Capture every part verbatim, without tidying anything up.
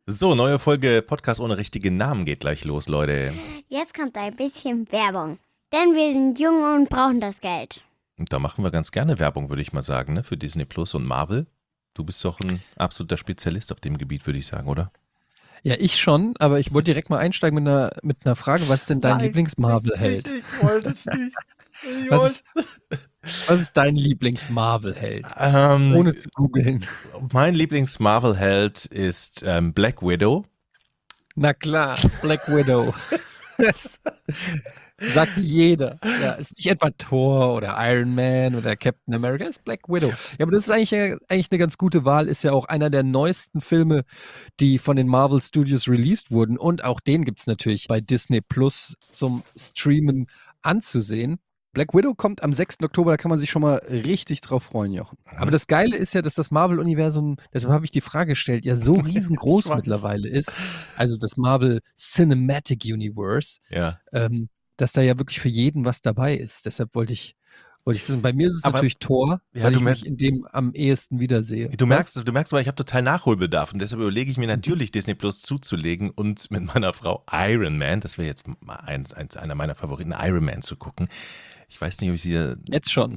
So, neue Folge Podcast ohne richtigen Namen geht gleich los, Leute. Jetzt kommt ein bisschen Werbung. Denn wir sind jung und brauchen das Geld. Und da machen wir ganz gerne Werbung, würde ich mal sagen, ne? Für Disney Plus und Marvel. Du bist doch ein absoluter Spezialist auf dem Gebiet, würde ich sagen, oder? Ja, ich schon, aber ich wollte direkt mal einsteigen mit einer, mit einer Frage. Was ist denn dein Lieblings-Marvel-Held? Ich, ich wollte es nicht. Ich Was wollte- ist, was ist dein Lieblings-Marvel-Held? ähm, Ohne zu googeln. Mein Lieblings-Marvel-Held ist ähm, Black Widow. Na klar, Black Widow. Das sagt jeder. Ja, ist nicht etwa Thor oder Iron Man oder Captain America, ist Black Widow. Ja, aber das ist eigentlich, eigentlich eine ganz gute Wahl. Ist ja auch einer der neuesten Filme, die von den Marvel Studios released wurden. Und auch den gibt es natürlich bei Disney Plus zum Streamen anzusehen. Black Widow kommt am sechsten Oktober, da kann man sich schon mal richtig drauf freuen, Jochen. Aber das Geile ist ja, dass das Marvel-Universum, deshalb habe ich die Frage gestellt, ja so riesengroß Ich weiß. mittlerweile ist. Also das Marvel Cinematic Universe, Ja. ähm, dass da ja wirklich für jeden was dabei ist. Deshalb wollte ich, wollte ich sagen, bei mir ist es Aber- natürlich Thor, Ja, weil du ich mer- mich in dem am ehesten wiedersehe. Du merkst, du merkst aber, ich habe total Nachholbedarf und deshalb überlege ich mir natürlich, Disney Plus zuzulegen und mit meiner Frau Iron Man, das wäre jetzt mal eins, eins, einer meiner Favoriten, Iron Man zu gucken. Ich weiß nicht, ob ich sie da Jetzt schon.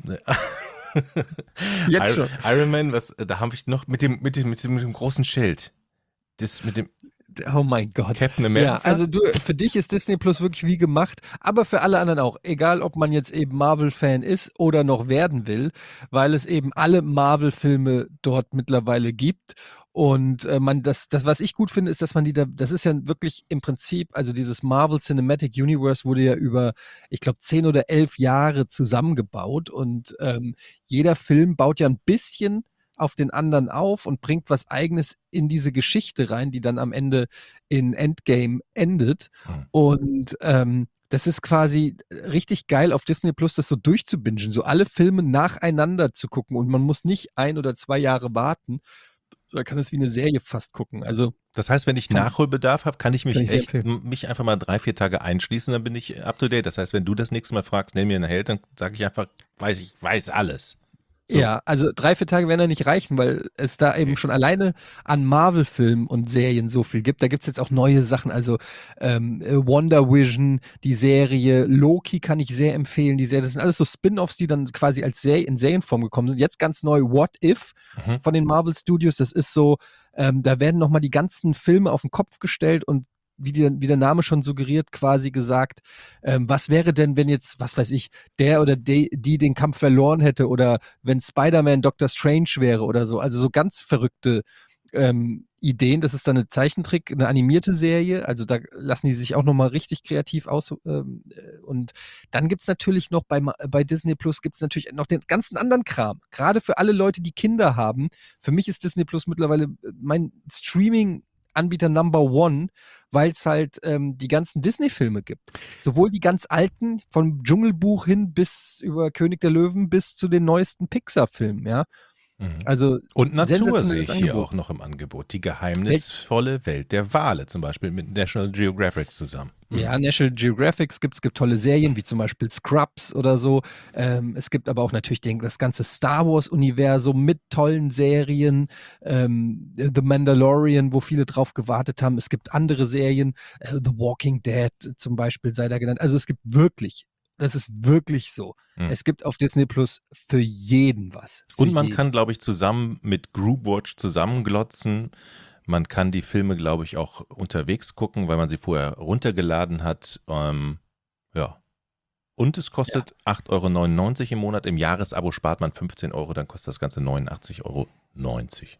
Jetzt Iron, schon. Iron Man, was, da habe ich noch mit dem, mit dem, mit dem, mit dem großen Schild. Das mit dem Oh mein Gott. Captain America. Ja, also du, für dich ist Disney Plus wirklich wie gemacht, aber für alle anderen auch. Egal, ob man jetzt eben Marvel-Fan ist oder noch werden will, weil es eben alle Marvel-Filme dort mittlerweile gibt. Und äh, man, das, das, was ich gut finde, ist, dass man die da, das ist ja wirklich im Prinzip, also dieses Marvel Cinematic Universe wurde ja über, ich glaube, zehn oder elf Jahre zusammengebaut und ähm, jeder Film baut ja ein bisschen auf den anderen auf und bringt was Eigenes in diese Geschichte rein, die dann am Ende in Endgame endet. Hm. Und ähm, das ist quasi richtig geil auf Disney Plus, das so durchzubingen, so alle Filme nacheinander zu gucken und man muss nicht ein oder zwei Jahre warten, sondern kann es wie eine Serie fast gucken. Also Das heißt, wenn ich Kann- Nachholbedarf habe, kann ich mich kann ich sehr echt, empfehlen. m- mich einfach mal drei, vier Tage einschließen, dann bin ich up to date. Das heißt, wenn du das nächste Mal fragst, nenn mir einen Held, dann sage ich einfach, weiß ich, weiß alles. So. Ja, also drei, vier Tage werden ja nicht reichen, weil es da eben schon alleine an Marvel-Filmen und Serien so viel gibt. Da gibt es jetzt auch neue Sachen, also ähm, äh, Wonder Vision, die Serie, Loki kann ich sehr empfehlen, die Serie, das sind alles so Spin-Offs, die dann quasi als Serie in Serienform gekommen sind. Jetzt ganz neu What If Mhm. von den Marvel Studios, das ist so, ähm, da werden nochmal die ganzen Filme auf den Kopf gestellt und wie, die, wie der Name schon suggeriert, quasi gesagt, ähm, was wäre denn, wenn jetzt, was weiß ich, der oder die, die den Kampf verloren hätte oder wenn Spider-Man Doctor Strange wäre oder so. Also so ganz verrückte ähm, Ideen. Das ist dann eine Zeichentrick, eine animierte Serie. Also da lassen die sich auch nochmal richtig kreativ aus. Ähm, äh, und dann gibt es natürlich noch bei, Ma- bei Disney Plus gibt es natürlich noch den ganzen anderen Kram. Gerade für alle Leute, die Kinder haben. Für mich ist Disney Plus mittlerweile äh, mein Streaming Anbieter Number One, weil es halt ähm, die ganzen Disney-Filme gibt. Sowohl die ganz alten, vom Dschungelbuch hin bis über König der Löwen bis zu den neuesten Pixar-Filmen, ja. Mhm. Also Und Natur sehe sensationelles ich hier Angebot. auch noch im Angebot. Die geheimnisvolle Welt der Wale, zum Beispiel mit National Geographic zusammen. Mhm. Ja, National Geographic gibt es gibt tolle Serien, wie zum Beispiel Scrubs oder so. Ähm, es gibt aber auch natürlich den, das ganze Star Wars-Universum mit tollen Serien. Ähm, The Mandalorian, wo viele drauf gewartet haben. Es gibt andere Serien, äh, The Walking Dead zum Beispiel sei da genannt. Also es gibt wirklich, das ist wirklich so. Mhm. Es gibt auf Disney Plus für jeden was. Für Und man jeden. kann, glaube ich, zusammen mit Groupwatch zusammenglotzen. Man kann die Filme, glaube ich, auch unterwegs gucken, weil man sie vorher runtergeladen hat. Ähm, ja. Und es kostet acht Euro neunundneunzig im Monat. Im Jahresabo spart man fünfzehn Euro, dann kostet das Ganze neunundachtzig Euro neunzig.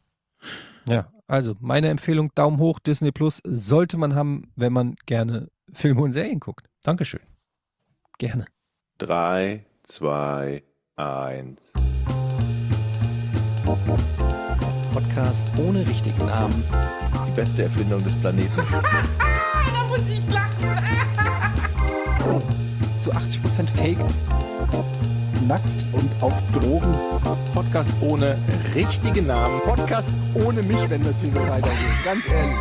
Ja, also meine Empfehlung, Daumen hoch, Disney Plus sollte man haben, wenn man gerne Filme und Serien guckt. Dankeschön. Gerne. Drei, zwei, eins. Podcast ohne richtigen Namen. Die beste Erfindung des Planeten. Zu achtzig Prozent Fake. Nackt und auf Drogen. Podcast ohne richtigen Namen. Podcast ohne mich, wenn das hier so weitergeht. Ganz ehrlich.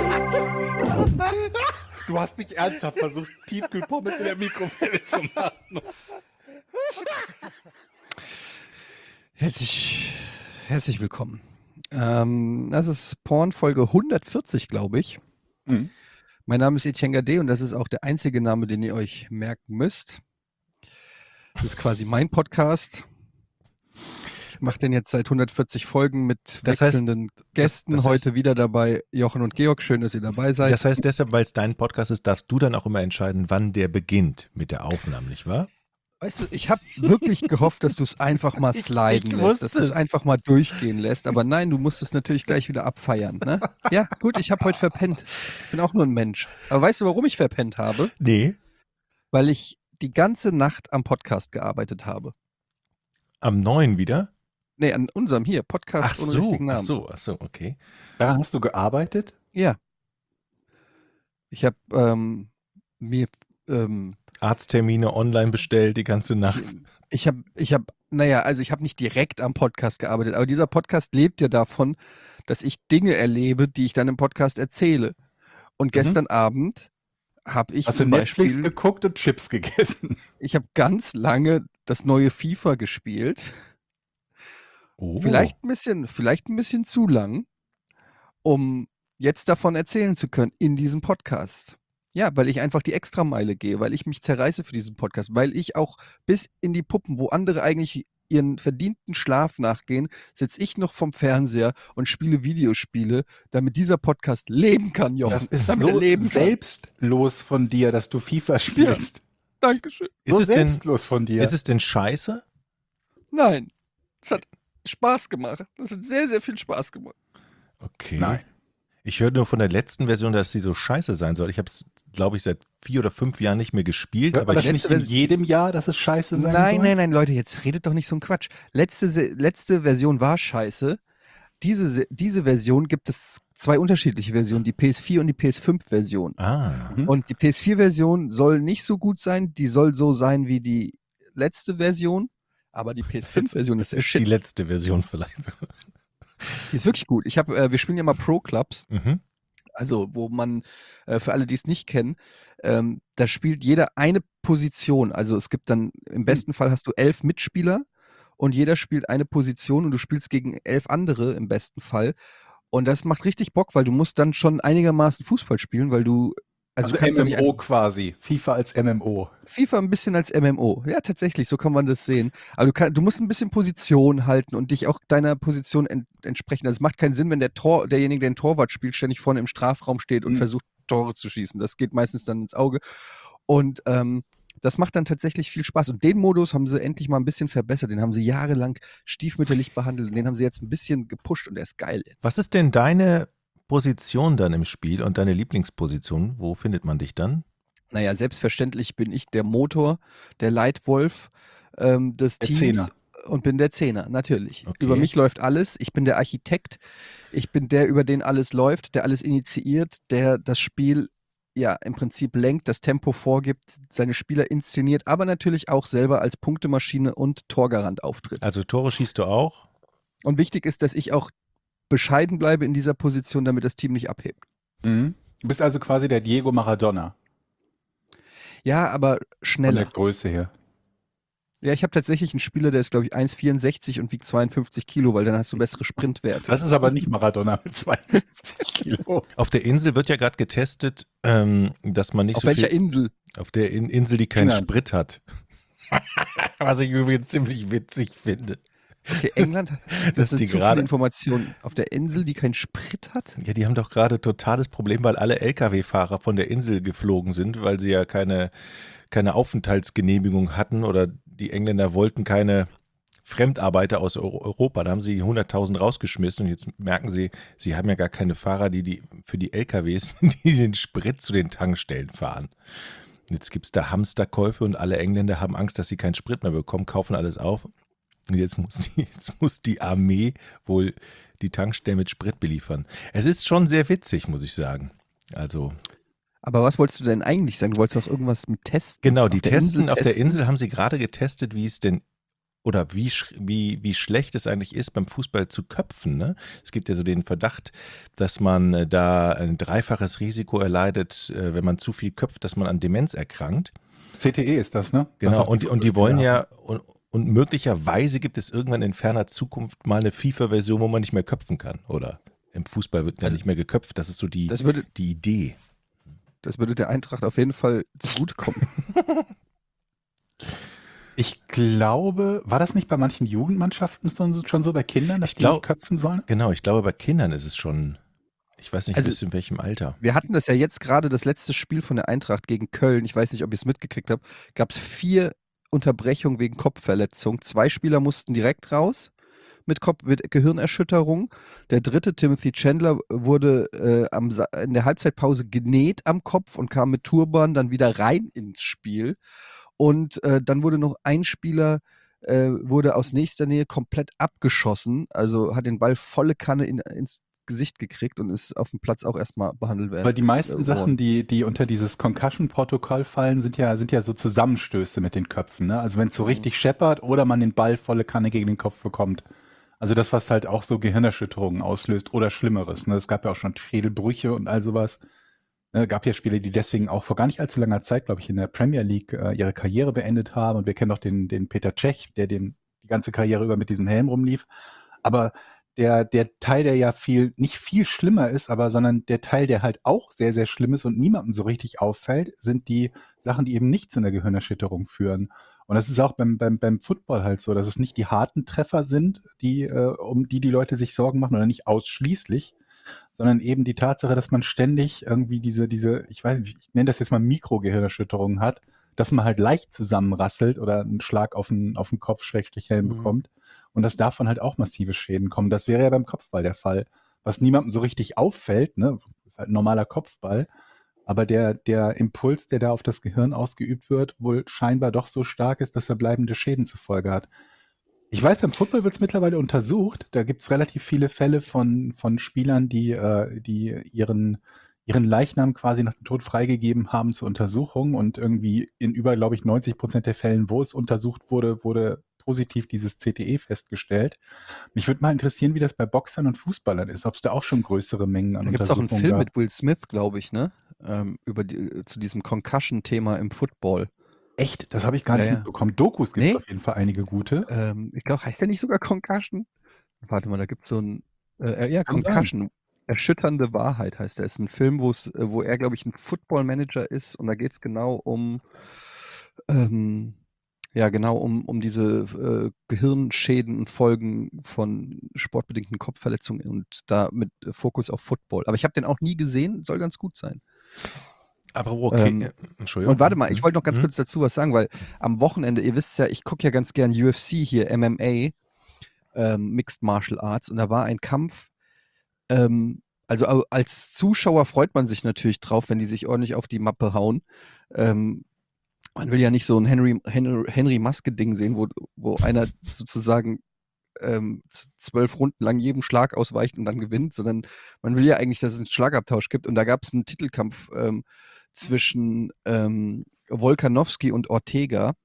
Du hast nicht ernsthaft versucht, Tiefkühlpommes in der Mikrowelle zu machen. Herzlich, herzlich willkommen. Ähm, das ist Porn-Folge hundertvierzig, glaube ich. Mhm. Mein Name ist Etienne Gade und das ist auch der einzige Name, den ihr euch merken müsst. Das ist quasi mein Podcast. Ich mache den jetzt seit hundertvierzig Folgen mit Das heißt- wechselnden Gästen. das heißt- Heute wieder dabei Jochen und Georg. Schön, dass ihr dabei seid. Das heißt deshalb, weil es dein Podcast ist, darfst du dann auch immer entscheiden, wann der beginnt mit der Aufnahme, nicht wahr? Weißt du, ich habe wirklich gehofft, dass du es einfach mal Ich- sliden ich lässt, wusste dass du es es. einfach mal durchgehen lässt. Aber nein, du musst es natürlich gleich wieder abfeiern. Ne? Ja, gut, ich habe heute verpennt. Ich bin auch nur ein Mensch. Aber weißt du, warum ich verpennt habe? Nee. Weil ich die ganze Nacht am Podcast gearbeitet habe. Am neuen wieder? Nee, an unserem hier, Podcast Ach ohne so, richtigen ach Namen. so, ach so, okay. Daran hast du gearbeitet? Ja. Ich habe ähm, mir, ähm, Arzttermine online bestellt die ganze Nacht. ich habe, ich habe, naja, also ich habe nicht direkt am Podcast gearbeitet, aber dieser Podcast lebt ja davon, dass ich Dinge erlebe, die ich dann im Podcast erzähle. Und gestern Abend habe ich Hast du zum Netflix Beispiel, geguckt und Chips gegessen? ich habe ganz lange das neue FIFA gespielt. Oh. Vielleicht ein bisschen, vielleicht ein bisschen zu lang, um jetzt davon erzählen zu können in diesem Podcast. Ja, weil ich einfach die Extrameile gehe, weil ich mich zerreiße für diesen Podcast, weil ich auch bis in die Puppen, wo andere eigentlich ihren verdienten Schlaf nachgehen, sitze ich noch vom Fernseher und spiele Videospiele, damit dieser Podcast leben kann, Jochen. Das ist damit er so leben kann. selbstlos von dir, dass du FIFA spielst. Dankeschön. Ist so es denn, selbstlos von dir. ist es denn scheiße? Nein, es hat Spaß gemacht. Das hat sehr, sehr viel Spaß gemacht. Okay. Nein. Ich höre nur von der letzten Version, dass sie so scheiße sein soll. Ich habe es, glaube ich, seit vier oder fünf Jahren nicht mehr gespielt. Hört man Aber das ich, nicht letzte in Version- jedem Jahr, dass es scheiße sein Nein, soll? nein, nein, Leute, jetzt redet doch nicht so ein Quatsch. Letzte, Se- letzte Version war scheiße. Diese, Se- diese Version gibt es zwei unterschiedliche Versionen, die P S vier und die P S fünf Version. ah, Mhm. Und die P S vier Version soll nicht so gut sein, die soll so sein wie die letzte Version, aber die P S fünf Version ist der ist die Shit. letzte Version vielleicht so. Die ist wirklich gut. Ich hab, äh, wir spielen ja mal Pro-Clubs, Mhm. also wo man, äh, für alle, die es nicht kennen, ähm, da spielt jeder eine Position. Also es gibt dann, im besten Fall hast du elf Mitspieler und jeder spielt eine Position und du spielst gegen elf andere im besten Fall. Und das macht richtig Bock, weil du musst dann schon einigermaßen Fußball spielen, weil du, also, Also, du kannst ja nicht M M O einfach, quasi. FIFA als M M O. FIFA ein bisschen als M M O. Ja, tatsächlich, so kann man das sehen. Aber du, kann, du musst ein bisschen Position halten und dich auch deiner Position ent, entsprechen. Also es macht keinen Sinn, wenn der Tor, derjenige, der den Torwart spielt, ständig vorne im Strafraum steht und Mhm. versucht, Tore zu schießen. Das geht meistens dann ins Auge. Und ähm, das macht dann tatsächlich viel Spaß. Und den Modus haben sie endlich mal ein bisschen verbessert. Den haben sie jahrelang stiefmütterlich behandelt und den haben sie jetzt ein bisschen gepusht und der ist geil jetzt. Was ist denn deine Position dann im Spiel und deine Lieblingsposition? Wo findet man dich dann? Naja, selbstverständlich bin ich der Motor, der Leitwolf ähm, des Der Teams Zehner. und bin der Zehner, natürlich. Okay. Über mich läuft alles. Ich bin der Architekt. Ich bin der, über den alles läuft, der alles initiiert, der das Spiel ja im Prinzip lenkt, das Tempo vorgibt, seine Spieler inszeniert, aber natürlich auch selber als Punktemaschine und Torgarant auftritt. Also Tore schießt du auch? Und wichtig ist, dass ich auch bescheiden bleibe in dieser Position, damit das Team nicht abhebt. Mhm. Du bist also quasi der Diego Maradona. Ja, aber Von der schneller. Größe her. Ja, ich habe tatsächlich einen Spieler, der ist, glaube ich, eins Komma vierundsechzig und wiegt zweiundfünfzig Kilo, weil dann hast du bessere Sprintwerte. Das ist aber nicht Maradona mit zweiundfünfzig Kilo. Auf der Insel wird ja gerade getestet, ähm, dass man nicht Auf so welcher viel... Insel? Auf der In Insel, die keinen England. Sprit hat. Was ich übrigens ziemlich witzig finde. Okay, England, das Dass sind die zu gerade- viele Informationen. Auf der Insel, die keinen Sprit hat? Ja, die haben doch gerade totales Problem, weil alle L K W-Fahrer von der Insel geflogen sind, weil sie ja keine, keine Aufenthaltsgenehmigung hatten oder die Engländer wollten keine Fremdarbeiter aus Euro- Europa. Da haben sie hunderttausend rausgeschmissen und jetzt merken sie, sie haben ja gar keine Fahrer, die, die für die L K Ws, die den Sprit zu den Tankstellen fahren. Jetzt gibt es da Hamsterkäufe und alle Engländer haben Angst, dass sie keinen Sprit mehr bekommen, kaufen alles auf. Und jetzt muss die, jetzt muss die Armee wohl die Tankstellen mit Sprit beliefern. Es ist schon sehr witzig, muss ich sagen. Also, Aber was wolltest du denn eigentlich sagen? Du wolltest doch irgendwas mit testen? genau, die Auf der testen, Insel auf der testen? Insel haben sie gerade getestet, wie es denn oder wie, sch- wie, wie schlecht es eigentlich ist, beim Fußball zu köpfen. Ne? Es gibt ja so den Verdacht, dass man äh, da ein dreifaches Risiko erleidet, äh, wenn man zu viel köpft, dass man an Demenz erkrankt. C T E ist das, ne? Genau, Das und, und die wollen ja, und, Und möglicherweise gibt es irgendwann in ferner Zukunft mal eine FIFA-Version, wo man nicht mehr köpfen kann, oder? Im Fußball wird ja Also, nicht mehr geköpft, das ist so die, Das würde, die Idee. das würde der Eintracht auf jeden Fall zugutekommen. Ich glaube, war das nicht bei manchen Jugendmannschaften so- schon so, bei Kindern, dass Ich die nicht glaub- köpfen sollen? Genau, ich glaube, bei Kindern ist es schon, ich weiß nicht, Also- bis in welchem Alter. Wir hatten das ja jetzt gerade, das letzte Spiel von der Eintracht gegen Köln. Ich weiß nicht, ob ihr es mitgekriegt habt. Gab es vier Unterbrechungen wegen Kopfverletzung. Zwei Spieler mussten direkt raus mit, Kopf, mit Gehirnerschütterung. Der dritte, Timothy Chandler, wurde äh, am, Sa- in der Halbzeitpause genäht am Kopf und kam mit Turban dann wieder rein ins Spiel. Und äh, dann wurde noch ein Spieler äh, wurde aus nächster Nähe komplett abgeschossen, also hat den Ball volle Kanne in, ins Gesicht gekriegt und ist auf dem Platz auch erstmal behandelt werden. Weil die meisten äh, Sachen, worden. die, die unter dieses Concussion-Protokoll fallen, sind ja, sind ja so Zusammenstöße mit den Köpfen. Ne? Also wenn es so Mhm. richtig scheppert oder man den Ball volle Kanne gegen den Kopf bekommt. Also das, was halt auch so Gehirnerschütterungen auslöst oder Schlimmeres. Ne? Es gab ja auch schon Schädelbrüche und all sowas. Es gab ja Spieler, die deswegen auch vor gar nicht allzu langer Zeit, glaube ich, in der Premier League äh, ihre Karriere beendet haben. Und wir kennen auch den, den Peter Cech, der den, die ganze Karriere über mit diesem Helm rumlief. Aber der, der Teil, der ja viel, nicht viel schlimmer ist, aber sondern der Teil, der halt auch sehr, sehr schlimm ist und niemandem so richtig auffällt, sind die Sachen, die eben nicht zu einer Gehirnerschütterung führen. Und das ist auch beim, beim, beim Football halt so, dass es nicht die harten Treffer sind, die, äh, um die die Leute sich Sorgen machen, oder nicht ausschließlich, sondern eben die Tatsache, dass man ständig irgendwie diese, diese, ich weiß nicht, ich nenne das jetzt mal Mikrogehirnerschütterungen hat, dass man halt leicht zusammenrasselt oder einen Schlag auf den, auf den Kopf, Schrägstrich Helm Mhm. bekommt und dass davon halt auch massive Schäden kommen. Das wäre ja beim Kopfball der Fall. Was niemandem so richtig auffällt, ne, ist halt ein normaler Kopfball, aber der, der Impuls, der da auf das Gehirn ausgeübt wird, wohl scheinbar doch so stark ist, dass er bleibende Schäden zur Folge hat. Ich weiß, beim Football wird es mittlerweile untersucht. Da gibt es relativ viele Fälle von, von Spielern, die, äh, die ihren, ihren Leichnam quasi nach dem Tod freigegeben haben zur Untersuchung und irgendwie in über, glaube ich, neunzig Prozent der Fällen, wo es untersucht wurde, wurde positiv dieses C T E festgestellt. Mich würde mal interessieren, wie das bei Boxern und Fußballern ist, ob es da auch schon größere Mengen an Da gibt es auch einen Untersuchungen Film gab. mit Will Smith, glaube ich, ne? Ähm, über die, zu diesem Concussion-Thema im Football. Echt? Das habe ich gar Ja, nicht ja. mitbekommen. Dokus gibt es Nee? auf jeden Fall einige gute. Ähm, ich glaube, heißt der nicht sogar Concussion? Warte mal, da gibt es so ein, äh, ja, Kann sein. Concussion. Erschütternde Wahrheit heißt der. Ist ein Film, wo es, äh, wo er, glaube ich, ein Football-Manager ist und da geht es genau um, ähm, ja, genau um, um diese äh, Gehirnschäden und Folgen von sportbedingten Kopfverletzungen und da mit äh, Fokus auf Football. Aber ich habe den auch nie gesehen, soll ganz gut sein. Aber okay, Ähm, äh, Entschuldigung. Und warte mal, ich Mhm. wollte noch ganz Mhm. kurz dazu was sagen, weil am Wochenende, ihr wisst ja, ich gucke ja ganz gern U F C hier, M M A, ähm, Mixed Martial Arts, und da war ein Kampf, ähm, also au- als Zuschauer freut man sich natürlich drauf, wenn die sich ordentlich auf die Mappe hauen. Ähm, man will ja nicht so ein Henry, Henry, Henry Maske-Ding sehen, wo, wo einer sozusagen ähm, z- zwölf Runden lang jedem Schlag ausweicht und dann gewinnt, sondern man will ja eigentlich, dass es einen Schlagabtausch gibt. Und da gab es einen Titelkampf ähm, zwischen ähm, Volkanovski und Ortega.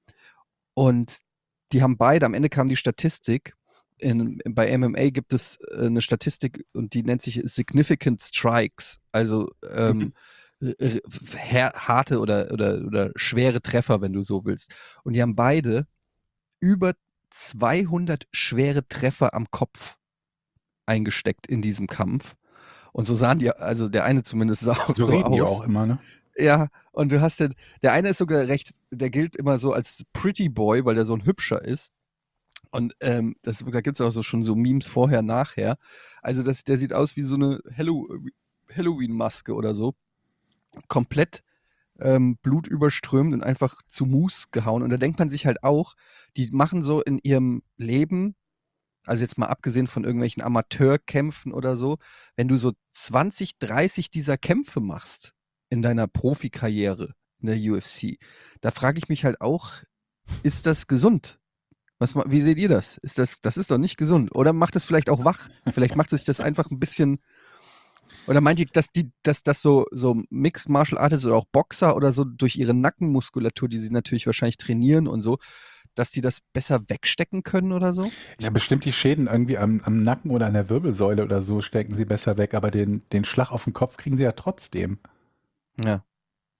Und die haben beide, am Ende kam die Statistik, in, bei M M A gibt es äh, eine Statistik und die nennt sich Significant Strikes, also ähm, r- r- harte oder, oder, oder schwere Treffer, wenn du so willst. Und die haben beide über zweihundert schwere Treffer am Kopf eingesteckt in diesem Kampf. Und so sahen die, also der eine zumindest sah auch So so reden die aus. auch immer, ne? Ja, und du hast den, der eine ist sogar recht, der gilt immer so als Pretty Boy, weil der so ein hübscher ist. Und ähm, das, da gibt es auch so schon so Memes vorher, nachher. Also das, der sieht aus wie so eine Hallow Halloween-Maske oder so. Komplett ähm, blutüberströmt und einfach zu Mus gehauen. Und da denkt man sich halt auch, die machen so in ihrem Leben, also jetzt mal abgesehen von irgendwelchen Amateurkämpfen oder so, wenn du so zwanzig, dreißig dieser Kämpfe machst in deiner Profikarriere in der U F C, da frage ich mich halt auch, ist das gesund? Was, ma- wie seht ihr das? Ist das? Das ist doch nicht gesund. Oder macht es vielleicht auch wach? Vielleicht macht es sich das einfach ein bisschen. Oder meint ihr, dass die, dass das so, so Mixed Martial Artists oder auch Boxer oder so durch ihre Nackenmuskulatur, die sie natürlich wahrscheinlich trainieren und so, dass die das besser wegstecken können oder so? Ja, bestimmt die Schäden irgendwie am, am Nacken oder an der Wirbelsäule oder so stecken sie besser weg, aber den, den Schlag auf den Kopf kriegen sie ja trotzdem. Ja.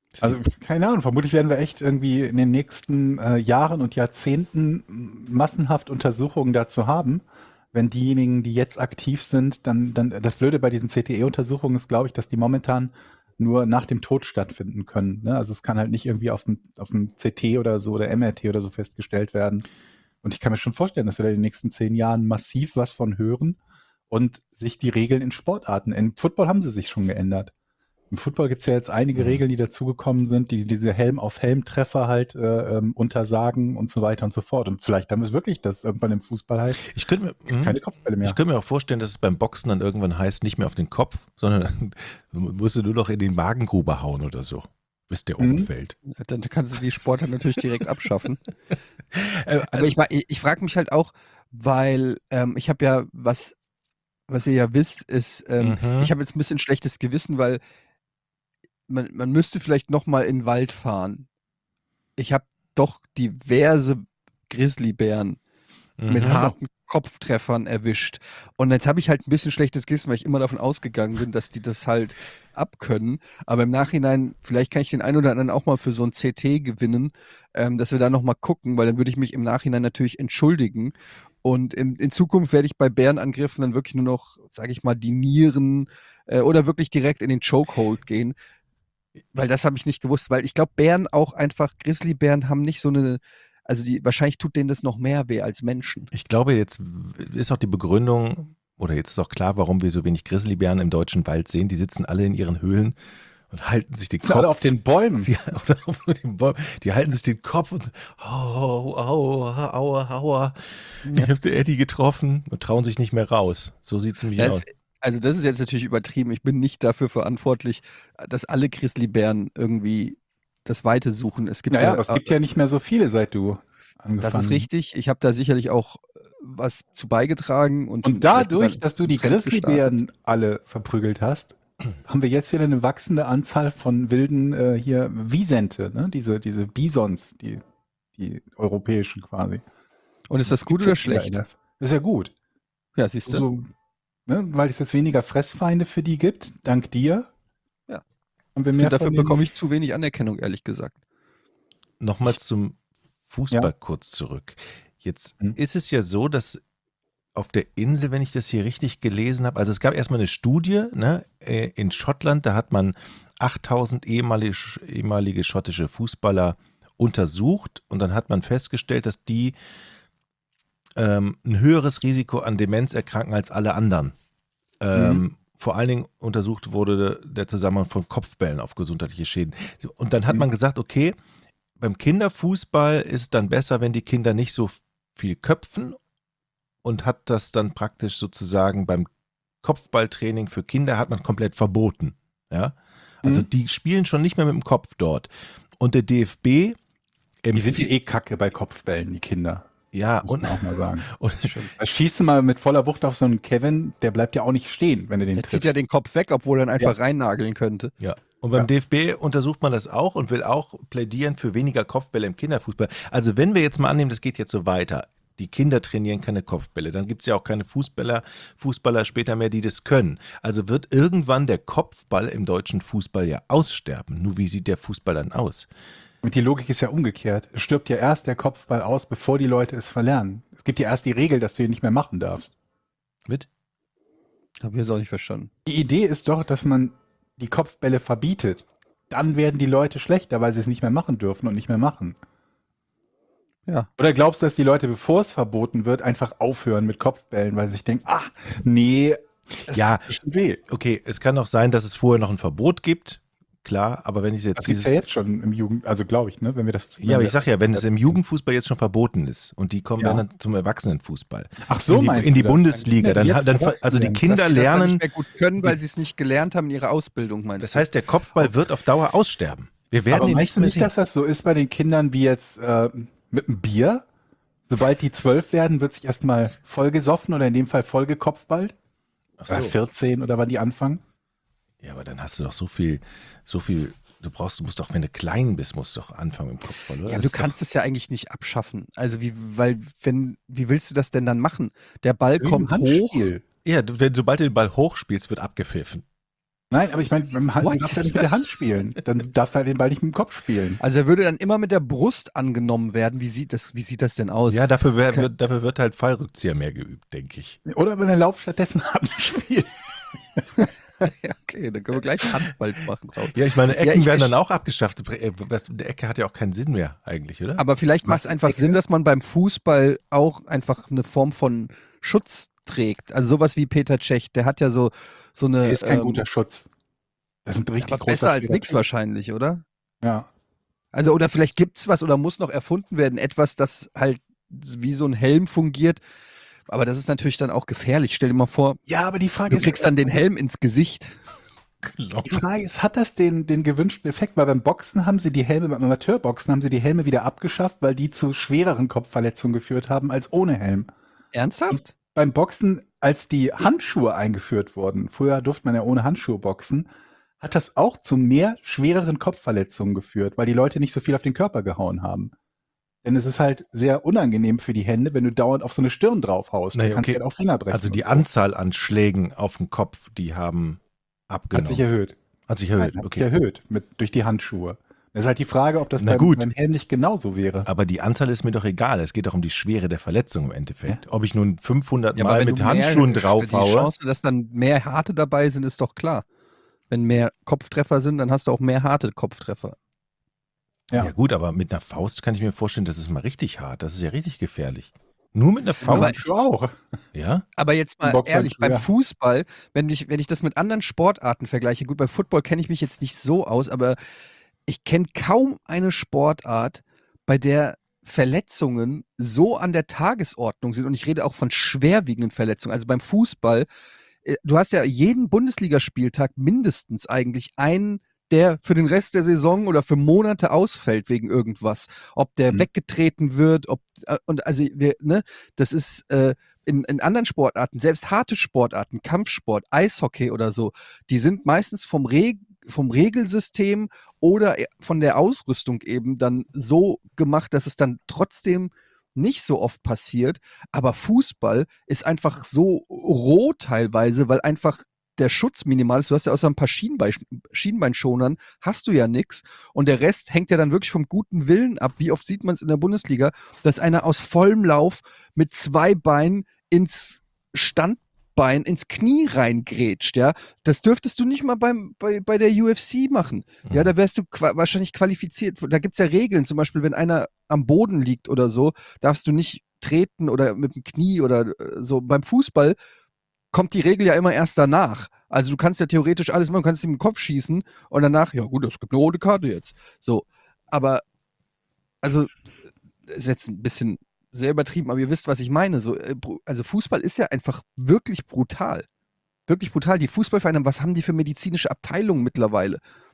Also keine Ahnung, vermutlich werden wir echt irgendwie in den nächsten äh, Jahren und Jahrzehnten massenhaft Untersuchungen dazu haben. Wenn diejenigen, die jetzt aktiv sind, dann, dann das Blöde bei diesen C T E-Untersuchungen ist, glaube ich, dass die momentan nur nach dem Tod stattfinden können. Ne? Also es kann halt nicht irgendwie auf dem, auf dem C T oder so oder M R T oder so festgestellt werden. Und ich kann mir schon vorstellen, dass wir da in den nächsten zehn Jahren massiv was von hören und sich die Regeln in Sportarten, im Football haben sie sich schon geändert. Im Football gibt es ja jetzt einige Mhm. Regeln, die dazugekommen sind, die diese Helm-auf-Helm-Treffer halt äh, ähm, untersagen und so weiter und so fort. Und vielleicht haben wir es wirklich, dass irgendwann im Fußball heißt, Ich könnte mir, mhm. keine Kopfbälle mehr. ich könnte mir auch vorstellen, dass es beim Boxen dann irgendwann heißt, nicht mehr auf den Kopf, sondern musst du nur noch in die Magengrube hauen oder so, bis der Mhm. umfällt. Dann kannst du die Sportart natürlich direkt abschaffen. Äh, Aber ich, ich, ich frage mich halt auch, weil ähm, ich habe ja, was, was ihr ja wisst, ist, ähm, Mhm. ich habe jetzt ein bisschen schlechtes Gewissen, weil man, man müsste vielleicht nochmal in den Wald fahren. Ich habe doch diverse Grizzlybären mit Mhm. harten Kopftreffern erwischt. Und jetzt habe ich halt ein bisschen schlechtes Gewissen, weil ich immer davon ausgegangen bin, dass die das halt abkönnen. Aber im Nachhinein, vielleicht kann ich den einen oder anderen auch mal für so ein C T gewinnen, ähm, dass wir da nochmal gucken, weil dann würde ich mich im Nachhinein natürlich entschuldigen. Und in, in Zukunft werde ich bei Bärenangriffen dann wirklich nur noch, sage ich mal, die Nieren äh, oder wirklich direkt in den Chokehold gehen. Weil das habe ich nicht gewusst, weil ich glaube, Bären auch einfach, Grizzlybären haben nicht so eine, also die, wahrscheinlich tut denen das noch mehr weh als Menschen. Ich glaube, jetzt ist auch die Begründung, oder jetzt ist auch klar, warum wir so wenig Grizzlybären im deutschen Wald sehen. Die sitzen alle in ihren Höhlen und halten sich den Sind Kopf. alle auf den Bäumen. Die, oder auf den Bäumen. Die halten sich den Kopf und au, au, aua, aua. Ich habe den Eddie getroffen und trauen sich nicht mehr raus. So sieht es nämlich Ja, aus. es, also das ist jetzt natürlich übertrieben. Ich bin nicht dafür verantwortlich, dass alle Grizzlybären irgendwie das Weite suchen. Es gibt Ja, ja, aber es gibt ja nicht mehr so viele, seit du angefangen das ist richtig. Ich habe da sicherlich auch äh, was zu beigetragen. Und, Und dadurch, vielleicht sogar dass du die einen Trend gestartet. Grizzlybären alle verprügelt hast, haben wir jetzt wieder eine wachsende Anzahl von wilden äh, hier Wisente, ne? Diese, diese Bisons, die, die europäischen quasi. Und ist das gut Gibt's oder jetzt wieder schlecht? in der- Das ist ja gut. Ja, siehst du. Also, ne, weil es jetzt weniger Fressfeinde für die gibt, dank dir. Ja. Haben wir Ich mehr finde, dafür von den- bekomme ich zu wenig Anerkennung, ehrlich gesagt. Nochmal zum Fußball Ja. kurz zurück. Jetzt Mhm. ist es ja so, dass auf der Insel, wenn ich das hier richtig gelesen habe, also es gab erstmal eine Studie, ne, äh, in Schottland, da hat man achttausend ehemalige, ehemalige schottische Fußballer untersucht und dann hat man festgestellt, dass die ähm, ein höheres Risiko an Demenz erkranken als alle anderen. Ähm, Vor allen Dingen untersucht wurde der Zusammenhang von Kopfbällen auf gesundheitliche Schäden. Und dann hat Mhm. man gesagt, okay, beim Kinderfußball ist es dann besser, wenn die Kinder nicht so viel köpfen und hat das dann praktisch sozusagen beim Kopfballtraining für Kinder hat man komplett verboten. Ja? Also Mhm. die spielen schon nicht mehr mit dem Kopf dort. Und der D F B Die sind ja eh kacke bei Kopfbällen, die Kinder. ja, Muss und, man auch mal sagen. und Da schießt du mal mit voller Wucht auf so einen Kevin, der bleibt ja auch nicht stehen, wenn du den Der triffst. zieht ja den Kopf weg, obwohl er ihn einfach reinnageln könnte. ja. Und beim Ja. D F B untersucht man das auch und will auch plädieren für weniger Kopfbälle im Kinderfußball. Also wenn wir jetzt mal annehmen, das geht jetzt so weiter, die Kinder trainieren keine Kopfbälle, dann gibt es ja auch keine Fußballer, Fußballer später mehr, die das können. Also wird irgendwann der Kopfball im deutschen Fußball ja aussterben. Nur wie sieht der Fußball dann aus? Und die Logik ist ja umgekehrt. Es stirbt ja erst der Kopfball aus, bevor die Leute es verlernen. Es gibt ja erst die Regel, dass du ihn nicht mehr machen darfst. Mit? Habe ich jetzt auch nicht verstanden. Die Idee ist doch, dass man die Kopfbälle verbietet. Dann werden die Leute schlechter, weil sie es nicht mehr machen dürfen und nicht mehr machen. Ja. Oder glaubst du, dass die Leute, bevor es verboten wird, einfach aufhören mit Kopfbällen, weil sie sich denken, ach, nee, es Ja. tut bestimmt weh. Okay, es kann auch sein, dass es vorher noch ein Verbot gibt. Klar, aber wenn ich jetzt Das gibt dieses ja jetzt schon im Jugend, also glaube ich, ne, wenn wir das. wenn Ja, aber wir ich das- sag ja, wenn es im Jugendfußball jetzt schon verboten ist und die kommen Ja. dann zum Erwachsenenfußball, Ach so, in die, meinst in die du das? Bundesliga, Ja, dann, jetzt dann erwachsen also die werden. Kinder Dass sie das dann lernen, nicht mehr gut können, weil sie es nicht gelernt haben in ihrer Ausbildung, meinst das du? heißt, der Kopfball wird auf Dauer aussterben. Wir werden Aber ihn meinst nicht du mehr nicht, sehen. dass das so ist bei den Kindern wie jetzt äh, mit dem Bier? Sobald die zwölf werden, wird sich erstmal voll gesoffen oder in dem Fall voll gekopfballt? Ach Oder so. vierzehn oder wann die anfangen? Ja, aber dann hast du doch so viel, so viel, du brauchst, du musst doch, wenn du klein bist, musst du doch anfangen mit dem Kopfball, oder? Ja, Das du ist kannst es ja eigentlich nicht abschaffen. Also wie, weil, wenn, wie willst du das denn dann machen? Der Ball kommt hoch. Doch, ja, du, wenn, sobald du den Ball hochspielst, wird abgepfiffen. Nein, aber ich meine, beim Hand, What? du darfst ja nicht mit der Hand spielen. Dann darfst du halt den Ball nicht mit dem Kopf spielen. Also er würde dann immer mit der Brust angenommen werden. Wie sieht das, wie sieht das denn aus? Ja, dafür, wär, Kann- wird, dafür wird halt Fallrückzieher mehr geübt, denke ich. Oder wenn er lauft stattdessen Handspiel. Ja, okay, dann können wir gleich Handball machen drauf. Ja, ich meine, Ecken Ja, ich- werden ich- dann auch abgeschafft. Äh, was- Eine Ecke hat ja auch keinen Sinn mehr eigentlich, oder? Aber vielleicht macht Was es einfach Ecke? Sinn, dass man beim Fußball auch einfach eine Form von Schutz trägt. Also sowas wie Peter Cech, der hat ja so, so eine. Der ist kein ähm, guter Schutz. Das sind richtig aber große besser als nichts wahrscheinlich, oder? Ja. Also, oder vielleicht gibt es was oder muss noch erfunden werden, etwas, das halt wie so ein Helm fungiert. Aber das ist natürlich dann auch gefährlich. Stell dir mal vor, Ja, aber die Frage du ist, kriegst dann den Helm ins Gesicht. Genau. die Frage ist, hat das den, den gewünschten Effekt? Weil beim Boxen haben sie die Helme, beim Amateurboxen haben sie die Helme wieder abgeschafft, weil die zu schwereren Kopfverletzungen geführt haben als ohne Helm. Ernsthaft? Beim Boxen, als die Handschuhe eingeführt wurden, früher durfte man ja ohne Handschuhe boxen, hat das auch zu mehr schwereren Kopfverletzungen geführt, weil die Leute nicht so viel auf den Körper gehauen haben. Denn es ist halt sehr unangenehm für die Hände, wenn du dauernd auf so eine Stirn draufhaust. Naja, Du kannst okay. dir halt auch Finger brechen. Also die und so. Anzahl an Schlägen auf den Kopf, die haben abgenommen. hat sich erhöht. Hat sich erhöht, Nein, hat okay. sich erhöht mit, durch die Handschuhe. Das ist halt die Frage, ob das Na beim, gut. beim Helm nicht genauso wäre. Aber die Anzahl ist mir doch egal. Es geht doch um die Schwere der Verletzung im Endeffekt. Ob ich nun fünfhundert Ja, aber Mal wenn mit du mehr- Handschuhen Die draufhaue. Chance, dass dann mehr harte dabei sind, ist doch klar. Wenn mehr Kopftreffer sind, dann hast du auch mehr harte Kopftreffer. Ja. Ja. gut, aber mit einer Faust kann ich mir vorstellen, das ist mal richtig hart. Das ist ja richtig gefährlich. Nur mit einer Aber Faust. Handschuhe auch. Ja? Aber jetzt mal Boxhandschuhe, ehrlich, beim ja. Fußball, wenn ich, wenn ich das mit anderen Sportarten vergleiche, gut, bei Football kenne ich mich jetzt nicht so aus, aber ich kenne kaum eine Sportart, bei der Verletzungen so an der Tagesordnung sind. Und ich rede auch von schwerwiegenden Verletzungen. Also beim Fußball, äh, du hast ja jeden Bundesligaspieltag mindestens eigentlich einen, der für den Rest der Saison oder für Monate ausfällt wegen irgendwas. Ob der Mhm. weggetreten wird, ob, äh, und also wir, ne, das ist äh, in, in anderen Sportarten, selbst harte Sportarten, Kampfsport, Eishockey oder so, die sind meistens vom, Reg vom Regelsystem oder von der Ausrüstung eben dann so gemacht, dass es dann trotzdem nicht so oft passiert. Aber Fußball ist einfach so roh teilweise, weil einfach der Schutz minimal ist. Du hast ja außer ein paar Schienbein, Schienbeinschonern, hast du ja nichts. Und der Rest hängt ja dann wirklich vom guten Willen ab. Wie oft sieht man es in der Bundesliga, dass einer aus vollem Lauf mit zwei Beinen ins Standbein, ins Knie reingrätscht, ja. Das dürftest du nicht mal beim, bei, bei der U F C machen. Ja, da wärst du qua wahrscheinlich qualifiziert. Da gibt es ja Regeln, zum Beispiel, wenn einer am Boden liegt oder so, darfst du nicht treten oder mit dem Knie oder äh, so. Beim Fußball kommt die Regel ja immer erst danach. Also du kannst ja theoretisch alles machen, du kannst ihm den Kopf schießen und danach, ja gut, es gibt eine rote Karte jetzt. So, aber, also, ist jetzt ein bisschen sehr übertrieben, aber ihr wisst, was ich meine. So, äh, bru- also Fußball ist ja einfach wirklich brutal. Wirklich brutal. Die Fußballvereine, was haben die für medizinische Abteilungen mittlerweile?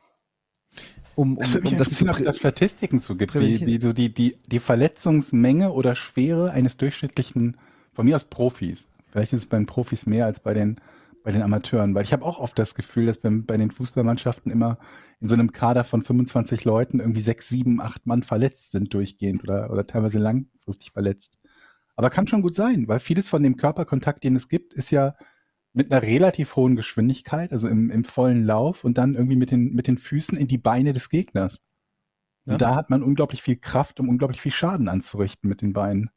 Um, um, Es würde mich um das zu interessieren, ob es da prä- Statistiken zu gibt, wie, präventieren. wie so die, die, die Verletzungsmenge oder Schwere eines durchschnittlichen, von mir aus Profis. Vielleicht ist es bei den Profis mehr als bei den, bei den Amateuren, weil ich habe auch oft das Gefühl, dass beim, bei den Fußballmannschaften immer in so einem Kader von fünfundzwanzig Leuten irgendwie sechs, sieben, acht Mann verletzt sind durchgehend oder, oder teilweise langfristig verletzt. Aber kann schon gut sein, weil vieles von dem Körperkontakt, den es gibt, ist ja mit einer relativ hohen Geschwindigkeit, also im, im vollen Lauf und dann irgendwie mit den, mit den Füßen in die Beine des Gegners. Und Ja. da hat man unglaublich viel Kraft, um unglaublich viel Schaden anzurichten mit den Beinen.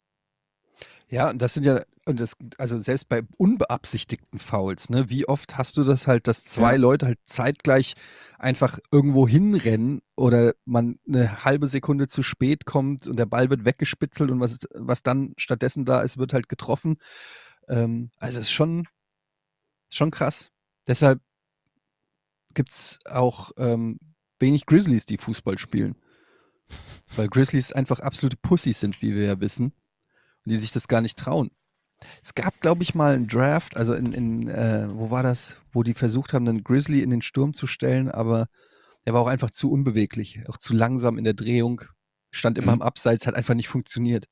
Ja, und das sind ja, und das, also selbst bei unbeabsichtigten Fouls, ne, wie oft hast du das halt, dass zwei Ja. Leute halt zeitgleich einfach irgendwo hinrennen oder man eine halbe Sekunde zu spät kommt und der Ball wird weggespitzelt und was, was dann stattdessen da ist, wird halt getroffen. Ähm, also es ist schon, schon krass. Deshalb gibt es auch ähm, wenig Grizzlies, die Fußball spielen. Weil Grizzlies einfach absolute Pussys sind, wie wir ja wissen. Und die sich das gar nicht trauen. Es gab, glaube ich, mal einen Draft, also in, in äh, wo war das, wo die versucht haben, einen Grizzly in den Sturm zu stellen, aber der war auch einfach zu unbeweglich, auch zu langsam in der Drehung, stand immer Mhm. am Abseits, hat einfach nicht funktioniert.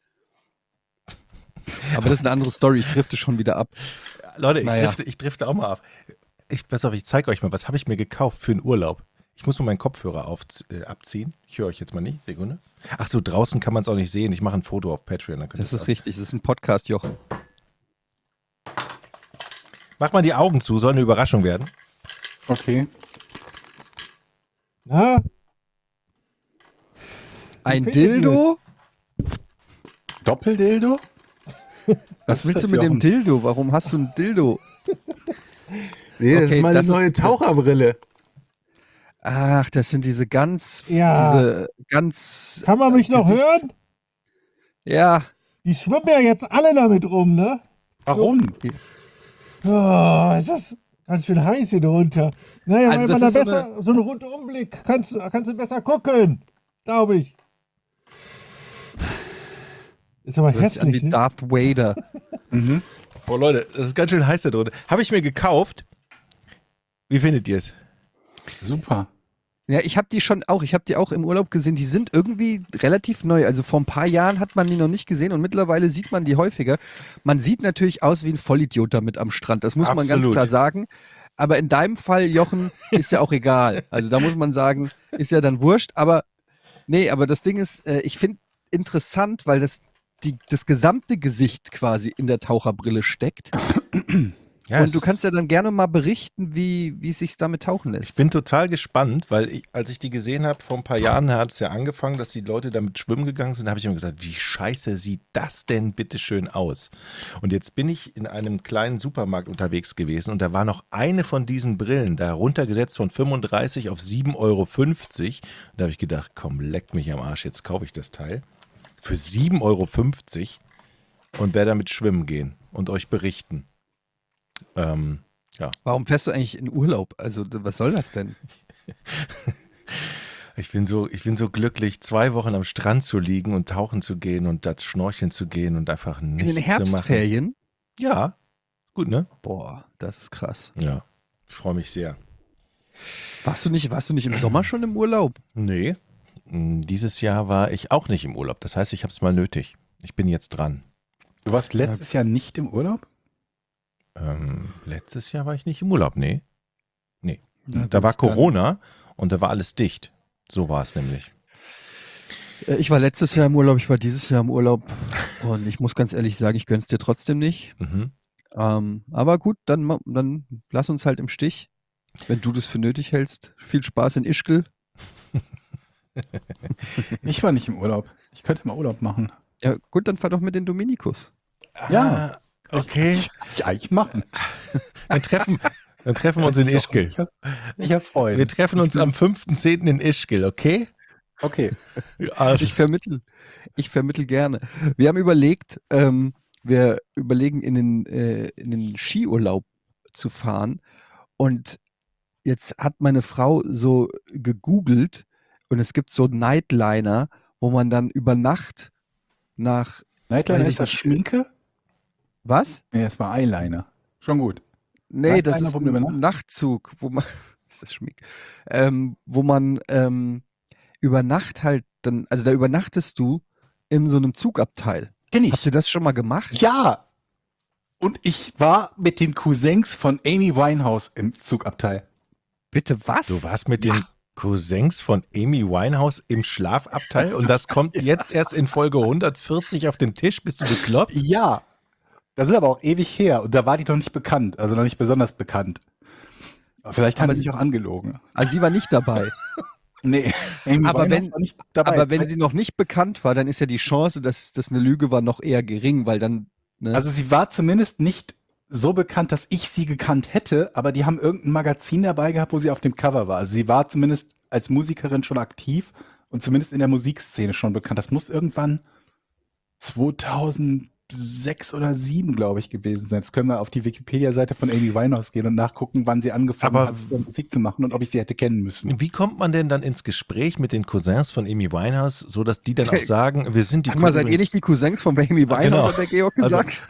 Aber das ist eine andere Story, ich drifte schon wieder ab. Leute, ich, Naja. drifte, ich drifte auch mal ab. Ich, pass auf, ich zeige euch mal, was habe ich mir gekauft für einen Urlaub. Ich muss nur meinen Kopfhörer auf, äh, abziehen. Ich höre euch jetzt mal nicht. Sekunde. Ach so, draußen kann man es auch nicht sehen. Ich mache ein Foto auf Patreon. Dann könnt Das ihr ist richtig, das ist ein Podcast, Jochen. Mach mal die Augen zu, soll eine Überraschung werden. Okay. Na, Ein Wie findet Dildo? Doppeldildo? Was ist willst das, du mit dem Jochen? Dildo? Warum hast du ein Dildo? nee, das Okay, ist meine das ist- neue Taucherbrille. Ach, das sind diese ganz, Ja. diese ganz, Kann man mich noch Gesichts- hören? ja, Die schwimmen ja jetzt alle damit rum, ne? Warum? Oh, ist das ganz schön heiß hier drunter. Naja, Also weil das man da ist so besser, so, einen Rundumblick, kannst, du- kannst du besser gucken, glaube ich. Ist aber du hörst dich an hässlich, wie ne? Darth Vader. Mhm. Oh Leute, das ist ganz schön heiß da drin. Habe ich mir gekauft. Wie findet ihr es? Super. Ja, ich habe die schon auch, ich habe die auch im Urlaub gesehen. Die sind irgendwie relativ neu. Also vor ein paar Jahren hat man die noch nicht gesehen und mittlerweile sieht man die häufiger. Man sieht natürlich aus wie ein Vollidiot damit am Strand. Das muss man ganz Absolut. klar sagen. Aber in deinem Fall, Jochen, ist ja auch egal. Also da muss man sagen, ist ja dann wurscht. Aber nee, aber das Ding ist, äh, ich finde interessant, weil das die, das gesamte Gesicht quasi in der Taucherbrille steckt. Ja, es und du ist- kannst ja dann gerne mal berichten, wie, wie es sich damit tauchen lässt. Ich bin total gespannt, weil ich, als ich die gesehen habe, vor ein paar Jahren hat es ja angefangen, dass die Leute damit schwimmen gegangen sind, da habe ich immer gesagt, wie scheiße sieht das denn bitte schön aus? Und jetzt bin ich in einem kleinen Supermarkt unterwegs gewesen und da war noch eine von diesen Brillen, da runtergesetzt von fünfunddreißig auf sieben Euro fünfzig. Und da habe ich gedacht, komm, leck mich am Arsch, jetzt kaufe ich das Teil. Für sieben Euro fünfzig und werde damit schwimmen gehen und euch berichten. Ähm, Warum fährst du eigentlich in Urlaub? Also, d- was soll das denn? Ich bin so, ich bin so glücklich, zwei Wochen am Strand zu liegen und tauchen zu gehen und das Schnorcheln zu gehen und einfach In nichts den zu machen. Herbstferien? Ja, gut, ne? Boah, das ist krass. Ja, ich freue mich sehr. Warst du nicht, warst du nicht im Sommer schon im Urlaub? Nee, m, dieses Jahr war ich auch nicht im Urlaub. Das heißt, ich habe es mal nötig. Ich bin jetzt dran. Du warst letztes Jahr nicht im Urlaub? Ähm, letztes Jahr war ich nicht im Urlaub, nee. Nee. Na Da gut, war dann- Corona und da war alles dicht. So war es nämlich. Äh, Ich war letztes Jahr im Urlaub, ich war dieses Jahr im Urlaub und ich muss ganz ehrlich sagen, ich gönn's dir trotzdem nicht. Mhm. Ähm, aber gut, dann, ma- dann lass uns halt im Stich, wenn du das für nötig hältst. Viel Spaß in Ischgl. Ich war nicht im Urlaub. Ich könnte mal Urlaub machen. Ja gut, dann fahr doch mit den Dominikus. Ja. Ah, okay. Ja, ich machen. Dann treffen, dann treffen wir uns in Ischgl. Ich hab, ich hab Freude. Wir treffen uns am fünften zehnten in Ischgl, okay? Okay. Ich vermittel, ich vermittel gerne. Wir haben überlegt, ähm, wir überlegen in den, äh, in den Skiurlaub zu fahren und jetzt hat meine Frau so gegoogelt und es gibt so Nightliner, wo man dann über Nacht nach, Nightliner Weiß ist ich das nicht. Schminke? was? Nee, das war Eyeliner. Schon gut. Nee, das Nightliner, ist wo man über ein Nacht- Nachtzug, wo man, ist das Schmick, ähm, wo man ähm, über Nacht halt dann, also da übernachtest du in so einem Zugabteil. Kenn Habt ihr das schon mal gemacht? Ja. Und ich war mit den Cousins von Amy Winehouse im Zugabteil. Bitte was? Du warst mit den Cousins von Amy Winehouse im Schlafabteil und das kommt jetzt erst in Folge hundertvierzig auf den Tisch. Bist du bekloppt? Ja. Das ist aber auch ewig her und da war die noch nicht bekannt, also noch nicht besonders bekannt. Aber vielleicht haben Aber sie sie- sich auch angelogen. Also sie war nicht dabei. Nee, Amy Aber Winehouse wenn- war nicht dabei. Aber wenn sie noch nicht bekannt war, dann ist ja die Chance, dass das eine Lüge war, noch eher gering, weil dann, ne? Also sie war zumindest nicht so bekannt, dass ich sie gekannt hätte, aber die haben irgendein Magazin dabei gehabt, wo sie auf dem Cover war. Also sie war zumindest als Musikerin schon aktiv und zumindest in der Musikszene schon bekannt. Das muss irgendwann zweitausendsechs oder sieben, glaube ich, gewesen sein. Jetzt können wir auf die Wikipedia-Seite von Amy Winehouse gehen und nachgucken, wann sie angefangen Aber hat, Musik zu machen und ob ich sie hätte kennen müssen. Wie kommt man denn dann ins Gespräch mit den Cousins von Amy Winehouse, so dass die dann auch sagen, wir sind die Sag mal, seid ihr übrigens- nicht die Cousins von Amy Winehouse, Genau. hat der Georg Also- gesagt?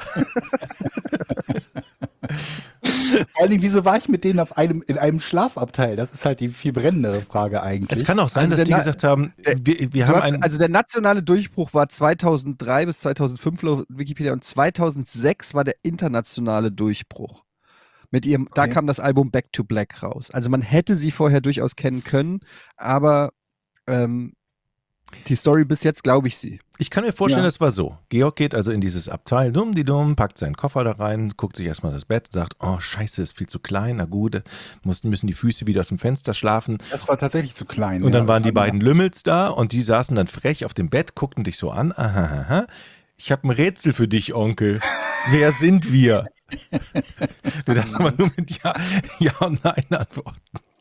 Vor allen Dingen, wieso war ich mit denen auf einem, in einem Schlafabteil? Das ist halt die viel brennendere Frage eigentlich. Es kann auch sein, Also dass die der Na- gesagt haben, der- wir, wir Du haben hast, einen. also der nationale Durchbruch war zweitausenddrei bis zweitausendfünf laut Wikipedia und zweitausendsechs war der internationale Durchbruch. Mit ihrem, da Okay. kam das Album Back to Black raus. Also man hätte sie vorher durchaus kennen können, aber ähm, Die Story bis jetzt glaube ich sie. Ich kann mir vorstellen, Ja. das war so. Georg geht also in dieses Abteil, dumm die dumm, packt seinen Koffer da rein, guckt sich erstmal das Bett, sagt, oh scheiße, ist viel zu klein, na gut, mussten, müssen die Füße wieder aus dem Fenster schlafen. Das war tatsächlich zu klein. Und dann ja, waren das die war beiden Lümmels da und die saßen dann frech auf dem Bett, guckten dich so an, aha, aha. Ich habe ein Rätsel für dich, Onkel. Wer sind wir? Du darfst aber nur mit Ja, Ja und Nein antworten.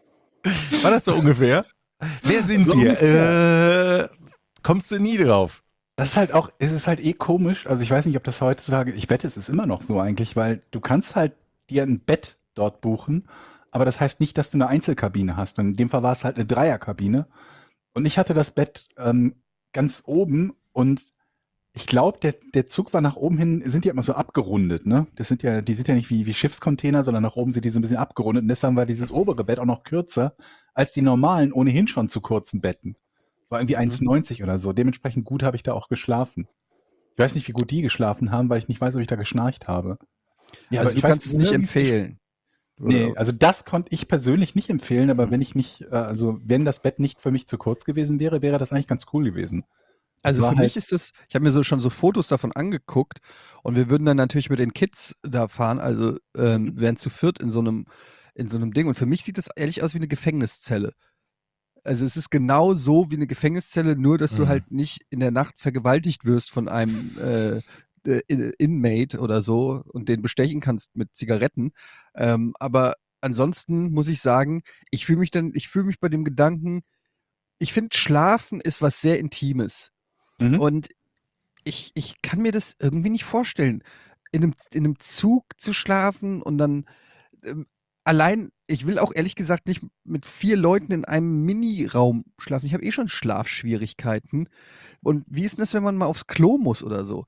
War das so ungefähr? Wer sind So wir? ungefähr. Äh, kommst du nie drauf? Das ist halt auch, es ist halt eh komisch. Also ich weiß nicht, ob das heutzutage, ich wette, es ist immer noch so eigentlich, weil du kannst halt dir ein Bett dort buchen, aber das heißt nicht, dass du eine Einzelkabine hast. Und in dem Fall war es halt eine Dreierkabine. Und ich hatte das Bett ähm, ganz oben und ich glaube, der, der Zug war nach oben hin, sind die immer so abgerundet, ne? Das sind ja, die sind ja nicht wie, wie Schiffscontainer, sondern nach oben sind die so ein bisschen abgerundet. Und deswegen war dieses obere Bett auch noch kürzer als die normalen, ohnehin schon zu kurzen Betten. Das war irgendwie Mhm. eins neunzig oder so. Dementsprechend gut habe ich da auch geschlafen. Ich weiß nicht, wie gut die geschlafen haben, weil ich nicht weiß, ob ich da geschnarcht habe. Ja, also aber du ich weiß kannst es nicht nirgends- empfehlen. Nee, Oder- also das konnte ich persönlich nicht empfehlen, aber wenn ich nicht, äh, also wenn das Bett nicht für mich zu kurz gewesen wäre, wäre das eigentlich ganz cool gewesen. Das Also war für halt- mich ist es, ich habe mir so schon so Fotos davon angeguckt und wir würden dann natürlich mit den Kids da fahren, also ähm, wären zu viert in so einem in so einem Ding und für mich sieht das ehrlich aus wie eine Gefängniszelle. Also es ist genau so wie eine Gefängniszelle, nur dass du Mhm. halt nicht in der Nacht vergewaltigt wirst von einem äh, äh, In- Inmate oder so und den bestechen kannst mit Zigaretten. Ähm, aber ansonsten muss ich sagen, ich fühle mich dann, ich fühle mich bei dem Gedanken, ich finde Schlafen ist was sehr Intimes. Mhm. Und ich, ich kann mir das irgendwie nicht vorstellen, in einem, in einem Zug zu schlafen und dann ähm, allein, ich will auch ehrlich gesagt nicht mit vier Leuten in einem Mini-Raum schlafen. Ich habe eh schon Schlafschwierigkeiten. Und wie ist denn das, wenn man mal aufs Klo muss oder so?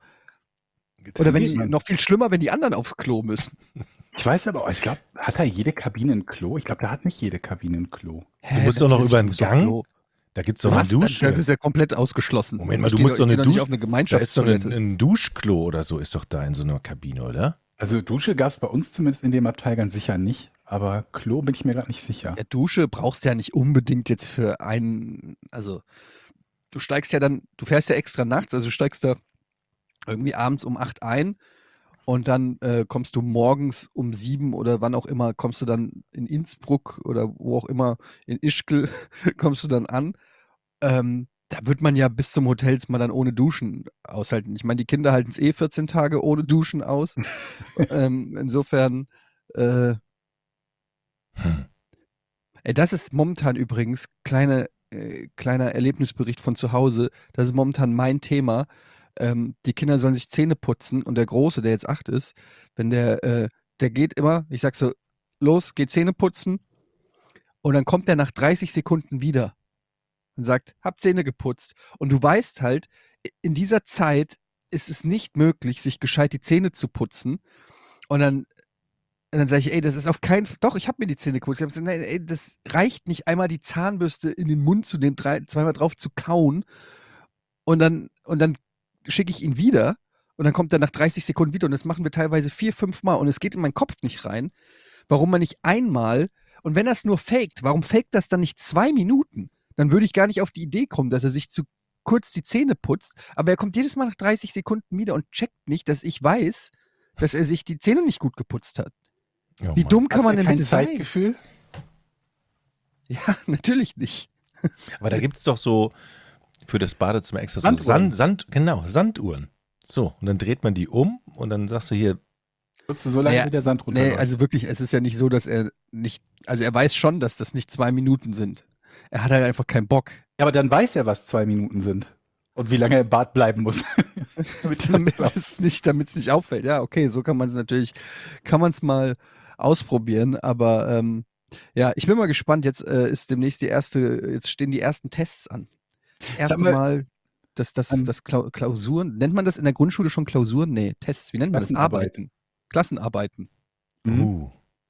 Oder wenn geht die, man. noch viel schlimmer, wenn die anderen aufs Klo müssen. Ich weiß aber, auch, ich glaube, hat da jede Kabine ein Klo? Ich glaube, da hat nicht jede Kabine ein Klo. Hä, musst doch noch natürlich, über du einen musst aufs Gang? Klo. Da gibt es doch eine Was? Das Dusche. ist ja komplett ausgeschlossen. Moment mal, Ich du geh musst doch- doch ich eine geh nicht Dusche. auf eine Da ist doch ein, Gemeinschaftstoilette. ein Duschklo oder so, ist doch da in so einer Kabine, oder? Also Dusche gab es bei uns zumindest in dem Abteil ganz sicher nicht, aber Klo bin ich mir gerade nicht sicher. Ja, Dusche brauchst du ja nicht unbedingt jetzt für einen, also du steigst ja dann, du fährst ja extra nachts, also du steigst da irgendwie abends um acht ein und dann äh, kommst du morgens um sieben oder wann auch immer, kommst du dann in Innsbruck oder wo auch immer, in Ischgl kommst du dann an. Ähm, da wird man ja bis zum Hotelzimmer dann ohne Duschen aushalten. Ich meine, die Kinder halten es eh vierzehn Tage ohne Duschen aus. ähm, insofern, äh, Hm. Ey, das ist momentan übrigens, kleine, äh, kleiner Erlebnisbericht von zu Hause, das ist momentan mein Thema. Ähm, die Kinder sollen sich Zähne putzen und der Große, der jetzt acht ist, wenn der, äh, der geht immer, ich sag so, los, geh Zähne putzen und dann kommt der nach dreißig Sekunden wieder und sagt, hab Zähne geputzt. Und du weißt halt, in dieser Zeit ist es nicht möglich, sich gescheit die Zähne zu putzen. Und dann Und dann sage ich, ey, das ist auf keinen Fall. Doch, ich habe mir die Zähne geputzt. Ich habe gesagt, nein, ey, das reicht nicht, einmal die Zahnbürste in den Mund zu nehmen, drei, zweimal drauf zu kauen. Und dann, und dann schicke ich ihn wieder. Und dann kommt er nach dreißig Sekunden wieder. Und das machen wir teilweise vier, fünf Mal. Und es geht in meinen Kopf nicht rein, warum man nicht einmal. Und wenn er es nur faked, warum faked das dann nicht zwei Minuten? Dann würde ich gar nicht auf die Idee kommen, dass er sich zu kurz die Zähne putzt. Aber er kommt jedes Mal nach dreißig Sekunden wieder und checkt nicht, dass ich weiß, dass er sich die Zähne nicht gut geputzt hat. Oh Wie Mann. dumm kann Hast man du denn kein bitte sein? Zeitgefühl? Ja, natürlich nicht. Aber da gibt es doch so für das Badezimmer extra so Sanduhren. Sand, Sand, genau, Sanduhren. So, und dann dreht man die um und dann sagst du hier, Putzt du so lange, Naja, wie der Sand Nee, runterläuft? also wirklich, es ist ja nicht so, dass er nicht, also er weiß schon, dass das nicht zwei Minuten sind. Er hat halt einfach keinen Bock. Ja, aber dann weiß er, was zwei Minuten sind. Und wie lange er im Bad bleiben muss. Damit damit das es nicht, damit es nicht auffällt. Ja, okay, so kann man es natürlich, kann man es mal ausprobieren, aber ähm, ja, ich bin mal gespannt. Jetzt äh, ist demnächst die erste, jetzt stehen die ersten Tests an. Das erste mal, Mal, dass das, ähm, das Klau Klausuren, nennt man das in der Grundschule schon Klausuren? Nee, Tests, wie nennt man das? Klassenarbeit. Arbeiten. Klassenarbeiten. Mhm. uh.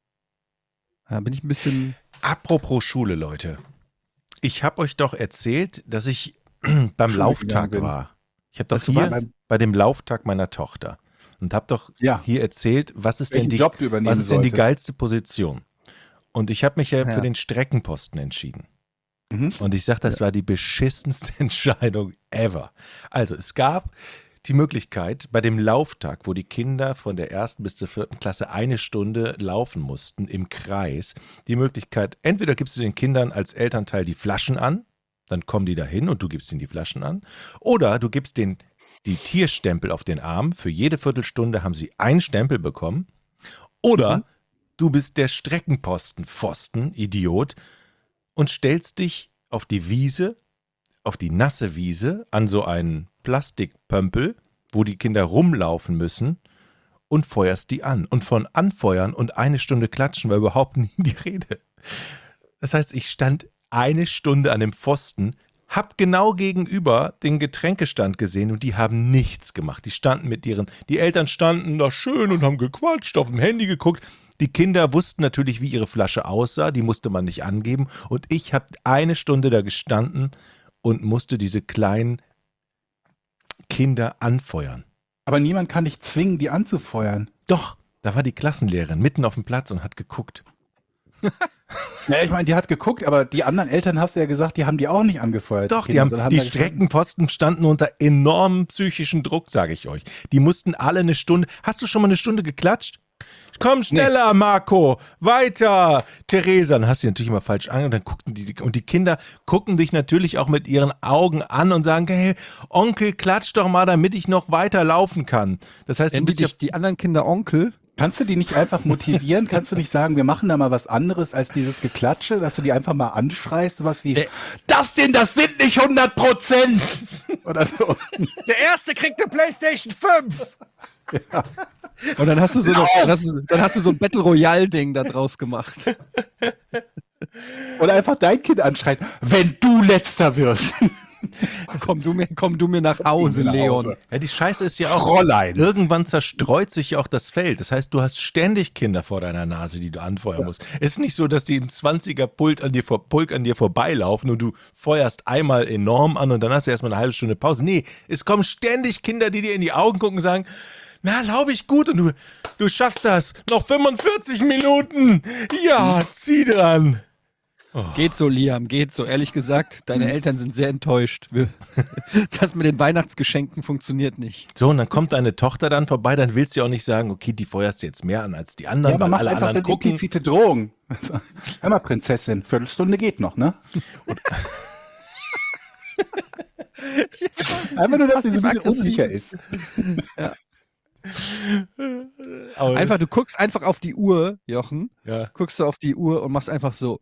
Da bin ich ein bisschen. Apropos Schule, Leute. Ich habe euch doch erzählt, dass ich beim Schule Lauftag gegangen bin. war. Ich habe doch Dass du hier was? bei dem Lauftag meiner Tochter und habe doch Ja. hier erzählt, was ist denn Welchen die, Job du übernehmen was ist denn die solltest. geilste Position? Und ich habe mich ja, Ja. für den Streckenposten entschieden. Mhm. Und ich sage, das war die beschissenste Entscheidung ever. Also es gab die Möglichkeit, bei dem Lauftag, wo die Kinder von der ersten bis zur vierten Klasse eine Stunde laufen mussten im Kreis, die Möglichkeit, entweder gibst du den Kindern als Elternteil die Flaschen an, dann kommen die dahin und du gibst ihnen die Flaschen an, oder du gibst den die Tierstempel auf den Arm, für jede Viertelstunde haben sie einen Stempel bekommen, oder Mhm. du bist der Streckenposten, Pfosten, Idiot, und stellst dich auf die Wiese, auf die nasse Wiese, an so einen Plastikpömpel, wo die Kinder rumlaufen müssen, und feuerst die an. Und von anfeuern und eine Stunde klatschen war überhaupt nie die Rede. Das heißt, ich stand eine Stunde an dem Pfosten, hab genau gegenüber den Getränkestand gesehen und die haben nichts gemacht. Die standen mit ihren, die Eltern standen da schön und haben gequatscht, auf dem Handy geguckt. Die Kinder wussten natürlich, wie ihre Flasche aussah, die musste man nicht angeben. Und ich habe eine Stunde da gestanden und musste diese kleinen Kinder anfeuern. Aber niemand kann dich zwingen, die anzufeuern. Doch, da war die Klassenlehrerin mitten auf dem Platz und hat geguckt. Ja, ich meine, die hat geguckt, aber die anderen Eltern, hast du ja gesagt, die haben die auch nicht angefeuert. Doch, die, Kinder, haben, sondern die da gestanden. Streckenposten standen unter enormem psychischen Druck, sage ich euch. Die mussten alle eine Stunde. Hast du schon mal eine Stunde geklatscht? Komm schneller, Marco, weiter. Theresa, dann hast du die natürlich immer falsch an und dann guckten die, und die Kinder gucken dich natürlich auch mit ihren Augen an und sagen, hey, Onkel, klatsch doch mal, damit ich noch weiter laufen kann. Das heißt, du Nennen die, bist ja dich, die anderen Kinder Onkel? Kannst du die nicht einfach motivieren? Kannst du nicht sagen, wir machen da mal was anderes als dieses Geklatsche, dass du die einfach mal anschreist, sowas wie, Der- das denn, das sind nicht hundert Prozent! Oder so. Der Erste kriegt eine PlayStation fünf! Und dann hast du so, eine, dann hast du, dann hast du so ein Battle Royale-Ding da draus gemacht. Oder einfach dein Kind anschreien, wenn du Letzter wirst. Komm du mir, komm du mir nach Hause, Nach Leon. Hause. Ja, die Scheiße ist ja auch, Fräulein. irgendwann zerstreut sich ja auch das Feld. Das heißt, du hast ständig Kinder vor deiner Nase, die du anfeuern musst. Es ist nicht so, dass die im zwanziger-Pulk an, dir vor- Pulk an dir vorbeilaufen und du feuerst einmal enorm an und dann hast du erstmal eine halbe Stunde Pause. Nee, es kommen ständig Kinder, die dir in die Augen gucken und sagen, na, laufe ich gut und du, du schaffst das. Noch fünfundvierzig Minuten. Ja, zieh dran. Geht so, Liam, geht so. Ehrlich gesagt, deine Eltern sind sehr enttäuscht. Wir, das mit den Weihnachtsgeschenken funktioniert nicht. So, und dann kommt deine Tochter dann vorbei, dann willst du ja auch nicht sagen, okay, die feuerst du jetzt mehr an als die anderen, Ja, aber weil mach alle einfach anderen eine gucken. implizite Drohung. Hör mal, Prinzessin, Viertelstunde geht noch, ne? Einfach nur, dass sie so ein bisschen Passiv-aggressiv. unsicher ist. Aber- Einfach, du guckst einfach auf die Uhr, Jochen, ja. guckst du auf die Uhr und machst einfach so.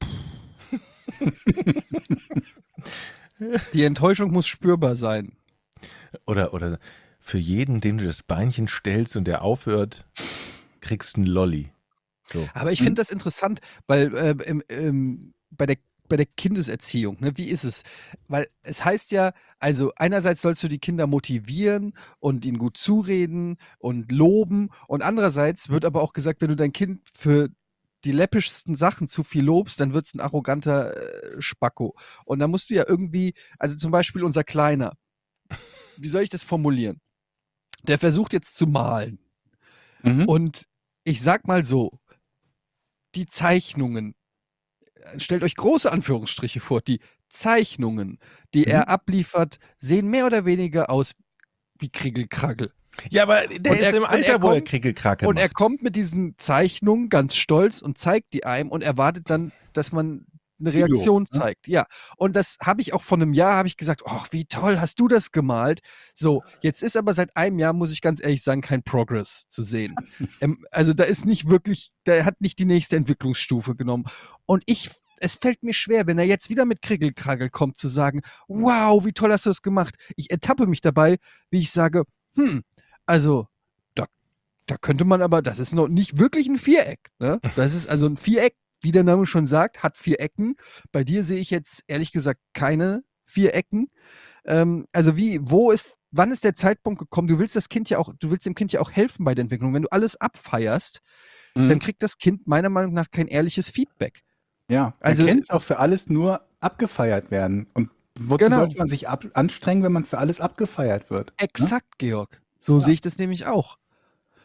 Die Enttäuschung muss spürbar sein. Oder, oder für jeden, dem du das Beinchen stellst und der aufhört, kriegst du einen Lolli. So. Aber ich finde das interessant, weil äh, im, ähm, bei der bei der Kindeserziehung, ne, wie ist es? Weil es heißt ja, also einerseits sollst du die Kinder motivieren und ihnen gut zureden und loben und andererseits wird aber auch gesagt, wenn du dein Kind für die läppischsten Sachen zu viel lobst, dann wird es ein arroganter äh, Spacko. Und da musst du ja irgendwie, also zum Beispiel unser Kleiner, wie soll ich das formulieren? Der versucht jetzt zu malen. Mhm. Und ich sag mal so, die Zeichnungen, stellt euch große Anführungsstriche vor, die Zeichnungen, die Mhm. er abliefert, sehen mehr oder weniger aus wie Kriegelkragel. Ja, aber der Und ist er- im und Alter, er wo er kommt- Kriegelkrake Und er macht. kommt mit diesen Zeichnungen ganz stolz und zeigt die einem und erwartet dann, dass man eine Video, Reaktion ne? zeigt. Ja, und das habe ich auch vor einem Jahr, habe ich gesagt, ach, wie toll, hast du das gemalt? So, jetzt ist aber seit einem Jahr, muss ich ganz ehrlich sagen, kein Progress zu sehen. ähm, also da ist nicht wirklich, der hat nicht die nächste Entwicklungsstufe genommen. Und ich, es fällt mir schwer, wenn er jetzt wieder mit Kriegelkragel kommt, zu sagen, wow, wie toll hast du das gemacht. Ich ertappe mich dabei, wie ich sage, hm, also da, da könnte man aber, das ist noch nicht wirklich ein Viereck. Ne? Das ist also ein Viereck, wie der Name schon sagt, hat vier Ecken. Bei dir sehe ich jetzt ehrlich gesagt keine vier Ecken. Ähm, also wie, wo ist, wann ist der Zeitpunkt gekommen? Du willst das Kind ja auch, du willst dem Kind ja auch helfen bei der Entwicklung. Wenn du alles abfeierst, Mhm. dann kriegt das Kind meiner Meinung nach kein ehrliches Feedback. Ja, Also- also kennt es auch für alles nur abgefeiert werden. Und wozu Genau. sollte man sich ab anstrengen, wenn man für alles abgefeiert wird? Ne? Exakt, Georg. So Ja. sehe ich das nämlich auch.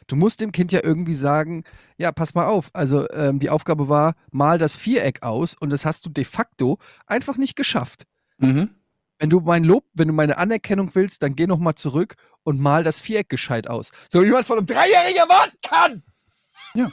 Du musst dem Kind ja irgendwie sagen, ja, pass mal auf. Also ähm, die Aufgabe war, mal das Viereck aus und das hast du de facto einfach nicht geschafft. Mhm. Wenn du mein Lob, wenn du meine Anerkennung willst, dann geh noch mal zurück und mal das Viereck gescheit aus. So wie man es von einem Dreijährigen erwarten kann. Ja.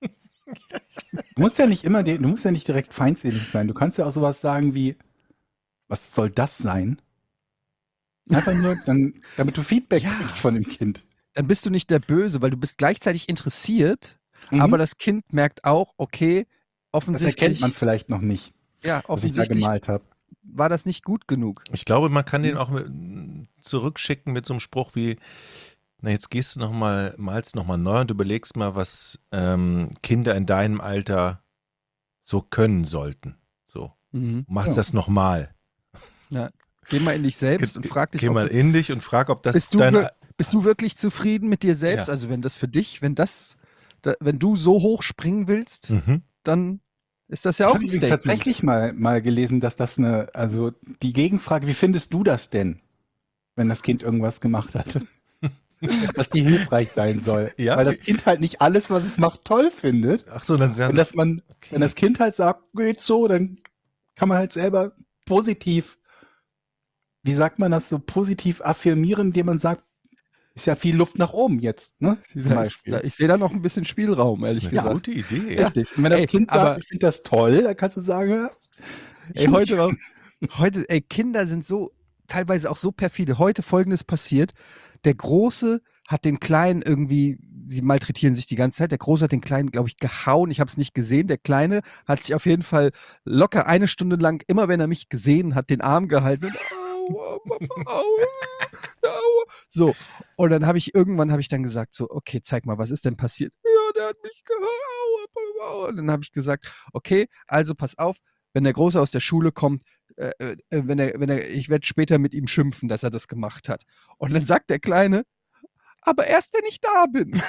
Du musst ja nicht immer, de- du musst ja nicht direkt feindselig sein. Du kannst ja auch sowas sagen wie, was soll das sein? Einfach nur, dann, damit du Feedback Ja. kriegst von dem Kind. Dann bist du nicht der Böse, weil du bist gleichzeitig interessiert, Mhm. aber das Kind merkt auch, okay, Das offensichtlich, erkennt man vielleicht noch nicht, ja, was ich da offensichtlich gemalt habe. war das nicht gut genug. Ich glaube, man kann den Mhm. auch mit, zurückschicken mit so einem Spruch wie, na jetzt gehst du noch mal, malst noch mal neu und überlegst mal, was ähm, Kinder in deinem Alter so können sollten. So, Mhm. machst Ja. das noch mal. Geh mal in dich selbst und frag dich, Geh ob mal du, in dich und frag, ob das bist, du dein... wir- bist du wirklich zufrieden mit dir selbst? Ja. Also wenn das für dich, wenn das, da, wenn du so hoch springen willst, Mhm. dann ist das ja Ich auch habe ein übrigens Statement. tatsächlich mal, mal gelesen, dass das eine, also die Gegenfrage, wie findest du das denn, wenn das Kind irgendwas gemacht hat? Dass die hilfreich sein soll. Ja. Weil das Kind halt nicht alles, was es macht, toll findet. Ach so, dann Wenn, das man, okay. wenn das Kind halt sagt, geht so, dann kann man halt selber positiv, wie sagt man das, so positiv affirmieren, indem man sagt, ist ja viel Luft nach oben jetzt, ne? Zum Da ist, Beispiel. da, ich sehe da noch ein bisschen Spielraum, Das ehrlich ist eine gesagt. gute Idee. Ja. Richtig. Und wenn das Ey, Kind aber- sagt, ich finde das toll, dann kannst du sagen, ja, Ey, heute war, heute, ey, Kinder sind so, teilweise auch so perfide. Heute Folgendes passiert. Der Große hat den Kleinen irgendwie, sie malträtieren sich die ganze Zeit. Der Große hat den Kleinen, glaube ich, gehauen. Ich habe es nicht gesehen. Der Kleine hat sich auf jeden Fall locker eine Stunde lang, immer wenn er mich gesehen hat, den Arm gehalten. Und, au, au, au, au, au. So, und dann habe ich, irgendwann habe ich dann gesagt, so, okay, zeig mal, was ist denn passiert? Ja, der hat mich gehauen. Und dann habe ich gesagt, okay, also pass auf, wenn der Große aus der Schule kommt, äh, äh, wenn er, wenn er, ich werde später mit ihm schimpfen, dass er das gemacht hat. Und dann sagt der Kleine, aber erst wenn ich da bin.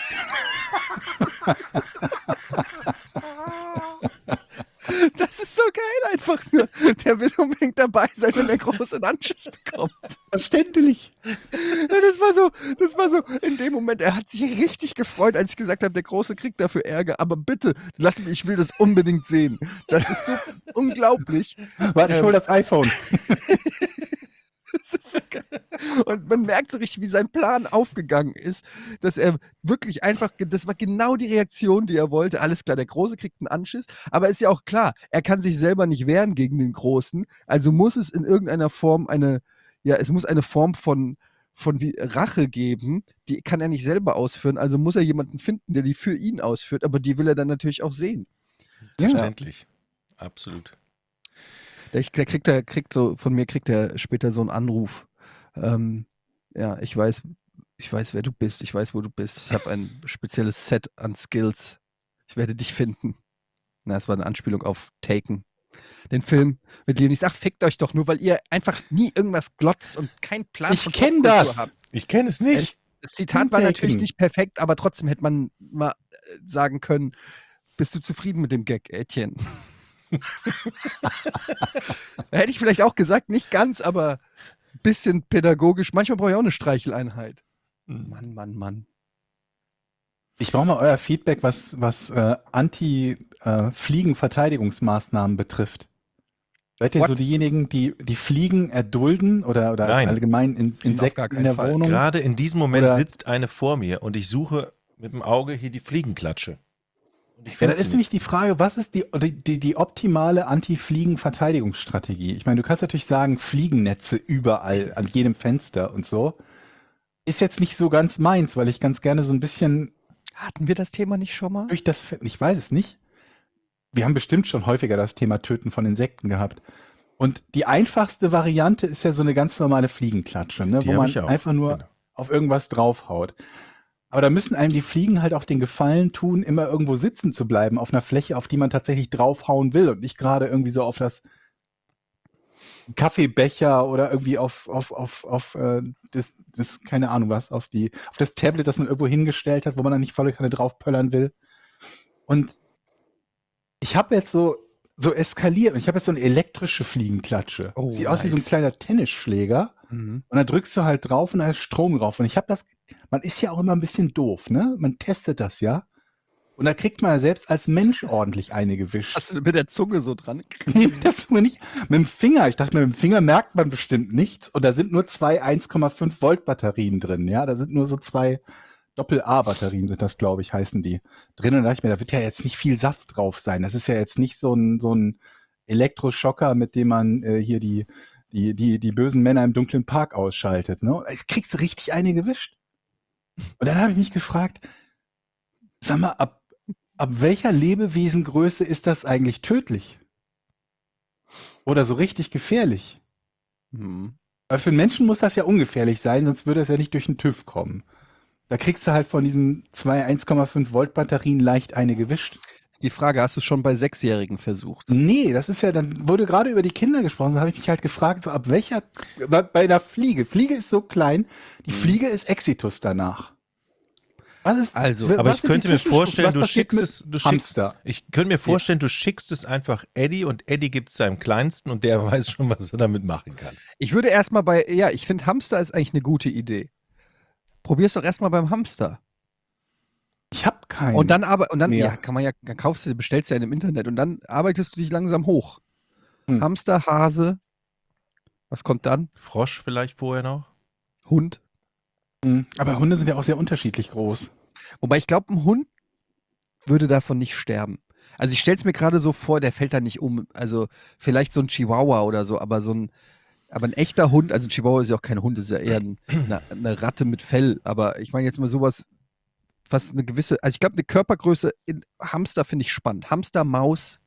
Das ist so geil einfach nur. Der will unbedingt dabei sein, wenn der Große einen Anschiss bekommt. verständlich. Ja, das war so, das war so, in dem Moment, er hat sich richtig gefreut, als ich gesagt habe, der Große kriegt dafür Ärger, aber bitte, lass mich, ich will das unbedingt sehen. Das ist so unglaublich. Warte, ich Ähm, hol das iPhone. Das ist so geil. Und man merkt so richtig, wie sein Plan aufgegangen ist, dass er wirklich einfach, das war genau die Reaktion, die er wollte. Alles klar, der Große kriegt einen Anschiss, aber ist ja auch klar, er kann sich selber nicht wehren gegen den Großen, also muss es in irgendeiner Form eine, ja, es muss eine Form von, von wie Rache geben, die kann er nicht selber ausführen, also muss er jemanden finden, der die für ihn ausführt, aber die will er dann natürlich auch sehen. Verständlich. Absolut. Der, der kriegt, der kriegt so, von mir kriegt er später so einen Anruf. Ähm, ja, ich weiß, ich weiß, wer du bist, ich weiß, wo du bist. Ich habe ein spezielles Set an Skills. Ich werde dich finden. Na, das war eine Anspielung auf Taken. Den Film mit Leonie. Ach, fickt euch doch nur, weil ihr einfach nie irgendwas glotzt und keinen Plan Ich von kenn Popkultur das. habt. Ich kenne es nicht. Das Zitat war Taken. natürlich nicht perfekt, aber trotzdem hätte man mal äh, sagen können, bist du zufrieden mit dem Gag, Etienne? Da hätte ich vielleicht auch gesagt, nicht ganz, aber ein bisschen pädagogisch. Manchmal brauche ich auch eine Streicheleinheit. Mann, Mann, Mann. Ich brauche mal euer Feedback, was, was äh, Anti-Fliegen-Verteidigungsmaßnahmen betrifft. Seid ihr What? so diejenigen, die die Fliegen erdulden oder, oder Nein. allgemein in, auf gar Insekten in keinen der Fall. Wohnung? Gerade in diesem Moment Oder- sitzt eine vor mir und ich suche mit dem Auge hier die Fliegenklatsche. Und ich Ja, finde dann sie ist nämlich die Frage, was ist die, die, die, die optimale Anti-Fliegen-Verteidigungsstrategie? Ich meine, du kannst natürlich sagen, Fliegennetze überall, an jedem Fenster und so. Ist jetzt nicht so ganz meins, weil ich ganz gerne so ein bisschen Hatten wir das Thema nicht schon mal? durch das, Fe- ich weiß es nicht. Wir haben bestimmt schon häufiger das Thema Töten von Insekten gehabt. Und die einfachste Variante ist ja so eine ganz normale Fliegenklatsche, ne? Die wo hab man ich auch. einfach nur Genau. auf irgendwas draufhaut. Aber da müssen einem die Fliegen halt auch den Gefallen tun, immer irgendwo sitzen zu bleiben, auf einer Fläche, auf die man tatsächlich draufhauen will und nicht gerade irgendwie so auf das Kaffeebecher oder irgendwie auf, auf, auf, auf äh, das, das, keine Ahnung was, auf die, auf das Tablet, das man irgendwo hingestellt hat, wo man dann nicht volle Kanne draufpöllern will. Und ich habe jetzt so, so eskaliert und ich habe jetzt so eine elektrische Fliegenklatsche. Oh, Sieht aus wie so ein nice. kleiner Tennisschläger. Mhm. Und dann drückst du halt drauf und da ist Strom drauf. Und ich habe das, man ist ja auch immer ein bisschen doof, ne? Man testet das ja. Und da kriegt man ja selbst als Mensch ordentlich eine gewischt. Hast du mit der Zunge so dran? Nee, mit der Zunge nicht. Mit dem Finger. Ich dachte, mit dem Finger merkt man bestimmt nichts. Und da sind nur zwei eins Komma fünf Volt Batterien drin. Ja, da sind nur so zwei Doppel-A-Batterien sind das, glaube ich, heißen die drin. Und da dachte ich mir, da wird ja jetzt nicht viel Saft drauf sein. Das ist ja jetzt nicht so ein, so ein Elektroschocker, mit dem man äh, hier die, die, die, die bösen Männer im dunklen Park ausschaltet. Ne? Jetzt kriegst du richtig eine gewischt. Und dann habe ich mich gefragt, sag mal, ab, ab welcher Lebewesengröße ist das eigentlich tödlich? Oder so richtig gefährlich? Mhm. Weil für einen Menschen muss das ja ungefährlich sein, sonst würde es ja nicht durch den TÜV kommen. Da kriegst du halt von diesen zwei eins Komma fünf Volt Batterien leicht eine gewischt. Ist die Frage, hast du es schon bei Sechsjährigen versucht? Nee, das ist ja, dann wurde gerade über die Kinder gesprochen, so habe ich mich halt gefragt, so ab welcher, bei, bei einer Fliege, Fliege ist so klein, die Fliege ist Exitus danach. Was ist, Also, w- Aber was ich sind die könnte mir Zwischenstufen? vorstellen, Was du passiert schickst mit es, du schickst, Hamster. ich könnte mir vorstellen, du schickst es einfach Eddie und Eddie gibt es seinem Kleinsten und der weiß schon, was er damit machen kann. ich würde erstmal bei, ja, ich finde Hamster ist eigentlich eine gute Idee. Probier's doch erstmal beim Hamster. Ich habe keinen. Und dann aber, und dann, mehr. ja, kann man ja, dann kaufst du, bestellst du ja im Internet und dann arbeitest du dich langsam hoch. Hm. Hamster, Hase, was kommt dann? Frosch vielleicht vorher noch? Hund. Mhm. Aber Hunde sind ja auch sehr unterschiedlich groß. Wobei ich glaube, ein Hund würde davon nicht sterben. Also ich stelle es mir gerade so vor, der fällt da nicht um. Also vielleicht so ein Chihuahua oder so, aber so ein, aber ein echter Hund, also ein Chihuahua ist ja auch kein Hund, ist ja eher ein, eine, eine Ratte mit Fell. Aber ich meine jetzt mal sowas, was eine gewisse, also ich glaube, eine Körpergröße in Hamster finde ich spannend. Hamster, Maus,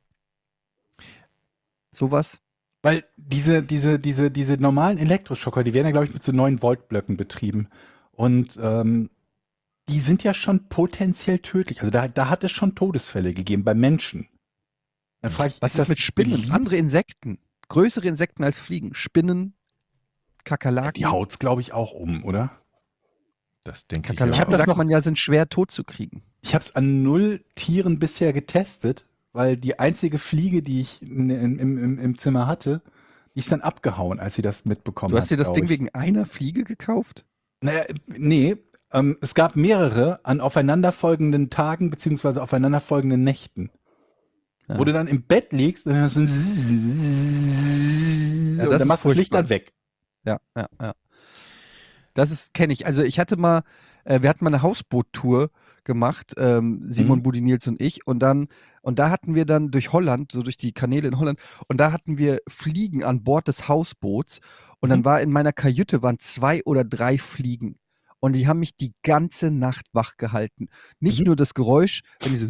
sowas. Weil diese, diese, diese, diese normalen Elektroschocker, die werden ja, glaube ich, mit so neun Volt Blöcken betrieben. Und ähm, die sind ja schon potenziell tödlich. Also da, da hat es schon Todesfälle gegeben bei Menschen. Dann frage ich, Was ist, mit Spinnen? beliebt? Andere Insekten. Größere Insekten als Fliegen. Spinnen, Kakerlaken. Die haut's, glaube ich, auch um, oder? Das denke ich. Ich hab Kakerlaken, das sagt noch- man ja, sind schwer tot zu kriegen. Ich habe es an null Tieren bisher getestet, weil die einzige Fliege, die ich in, in, im, im Zimmer hatte, die ist dann abgehauen, als sie das mitbekommen Du hat. hast dir das glaub Ding ich. wegen einer Fliege gekauft? Naja, nee, ähm, es gab mehrere an aufeinanderfolgenden Tagen beziehungsweise aufeinanderfolgenden Nächten. Ja. Wo du dann im Bett liegst und dann, so ein Ja, und das dann ist machst du das Licht furchtbar. dann weg. Ja, ja, ja. Das ist, kenne ich. Also ich hatte mal, äh, wir hatten mal eine Hausboot-Tour gemacht, ähm, Simon Mhm. Budi Nils und ich, und dann, und da hatten wir dann durch Holland, so durch die Kanäle in Holland, und da hatten wir Fliegen an Bord des Hausboots, und dann Mhm. war in meiner Kajüte waren zwei oder drei Fliegen. Und die haben mich die ganze Nacht wach gehalten. Nicht Mhm. nur das Geräusch, wenn die so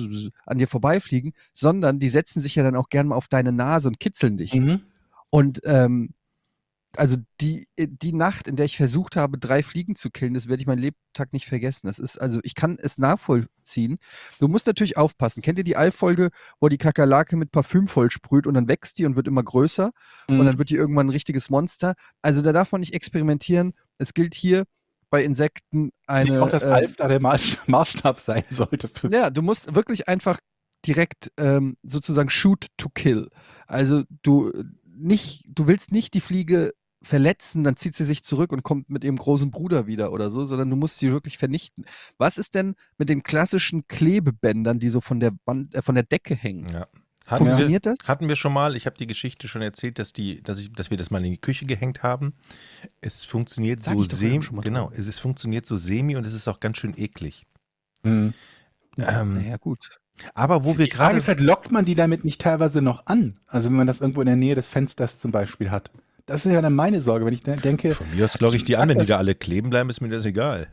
an dir vorbeifliegen, sondern die setzen sich ja dann auch gerne mal auf deine Nase und kitzeln dich. Mhm. Und ähm, also die, die Nacht, in der ich versucht habe, drei Fliegen zu killen, das werde ich meinen Lebtag nicht vergessen. Das ist, also ich kann es nachvollziehen. Du musst natürlich aufpassen. Kennt ihr die All-Folge, wo die Kakerlake mit Parfüm vollsprüht und dann wächst die und wird immer größer und Mhm. dann wird die irgendwann ein richtiges Monster? Also da darf man nicht experimentieren. Es gilt hier bei Insekten Ich eine. denke auch, dass äh, Alf da der Maß- Maßstab sein sollte. Für ja, du musst wirklich einfach direkt ähm, sozusagen shoot to kill. Also du äh, nicht, du willst nicht die Fliege verletzen, dann zieht sie sich zurück und kommt mit ihrem großen Bruder wieder oder so, sondern du musst sie wirklich vernichten. Was ist denn mit den klassischen Klebebändern, die so von der Wand, äh, von der Decke hängen? Ja. Hatten wir, Funktioniert das? hatten wir schon mal, ich habe die Geschichte schon erzählt, dass, die, dass, ich, dass wir das mal in die Küche gehängt haben. Es funktioniert Sag so ich doch eben semi, schon mal genau, drüber. es ist, funktioniert so semi und es ist auch ganz schön eklig. Mhm. Ähm, Naja, gut. aber wo wir Die Frage gerade ist halt, lockt man die damit nicht teilweise noch an? Also wenn man das irgendwo in der Nähe des Fensters zum Beispiel hat. Das ist ja dann meine Sorge, wenn ich de- denke, von mir aus logge ich die an, wenn die das- da alle kleben bleiben, ist mir das egal.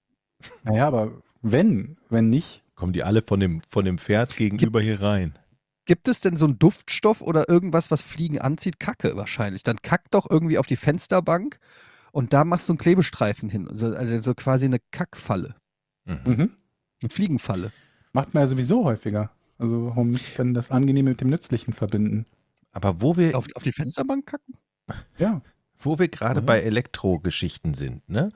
naja, aber wenn, wenn nicht, Kommen die alle von dem, von dem Pferd gegenüber hier rein. Gibt es denn so einen Duftstoff oder irgendwas, was Fliegen anzieht? Kacke wahrscheinlich. Dann kack doch irgendwie auf die Fensterbank und da machst du einen Klebestreifen hin. Also, also so quasi eine Kackfalle. Mhm. mhm. Eine Fliegenfalle. macht man ja sowieso häufiger. Also warum nicht dann das Angenehme mit dem Nützlichen verbinden? Aber wo wir, Auf, auf die Fensterbank kacken? Ja. wo wir gerade Mhm. bei Elektrogeschichten sind, ne?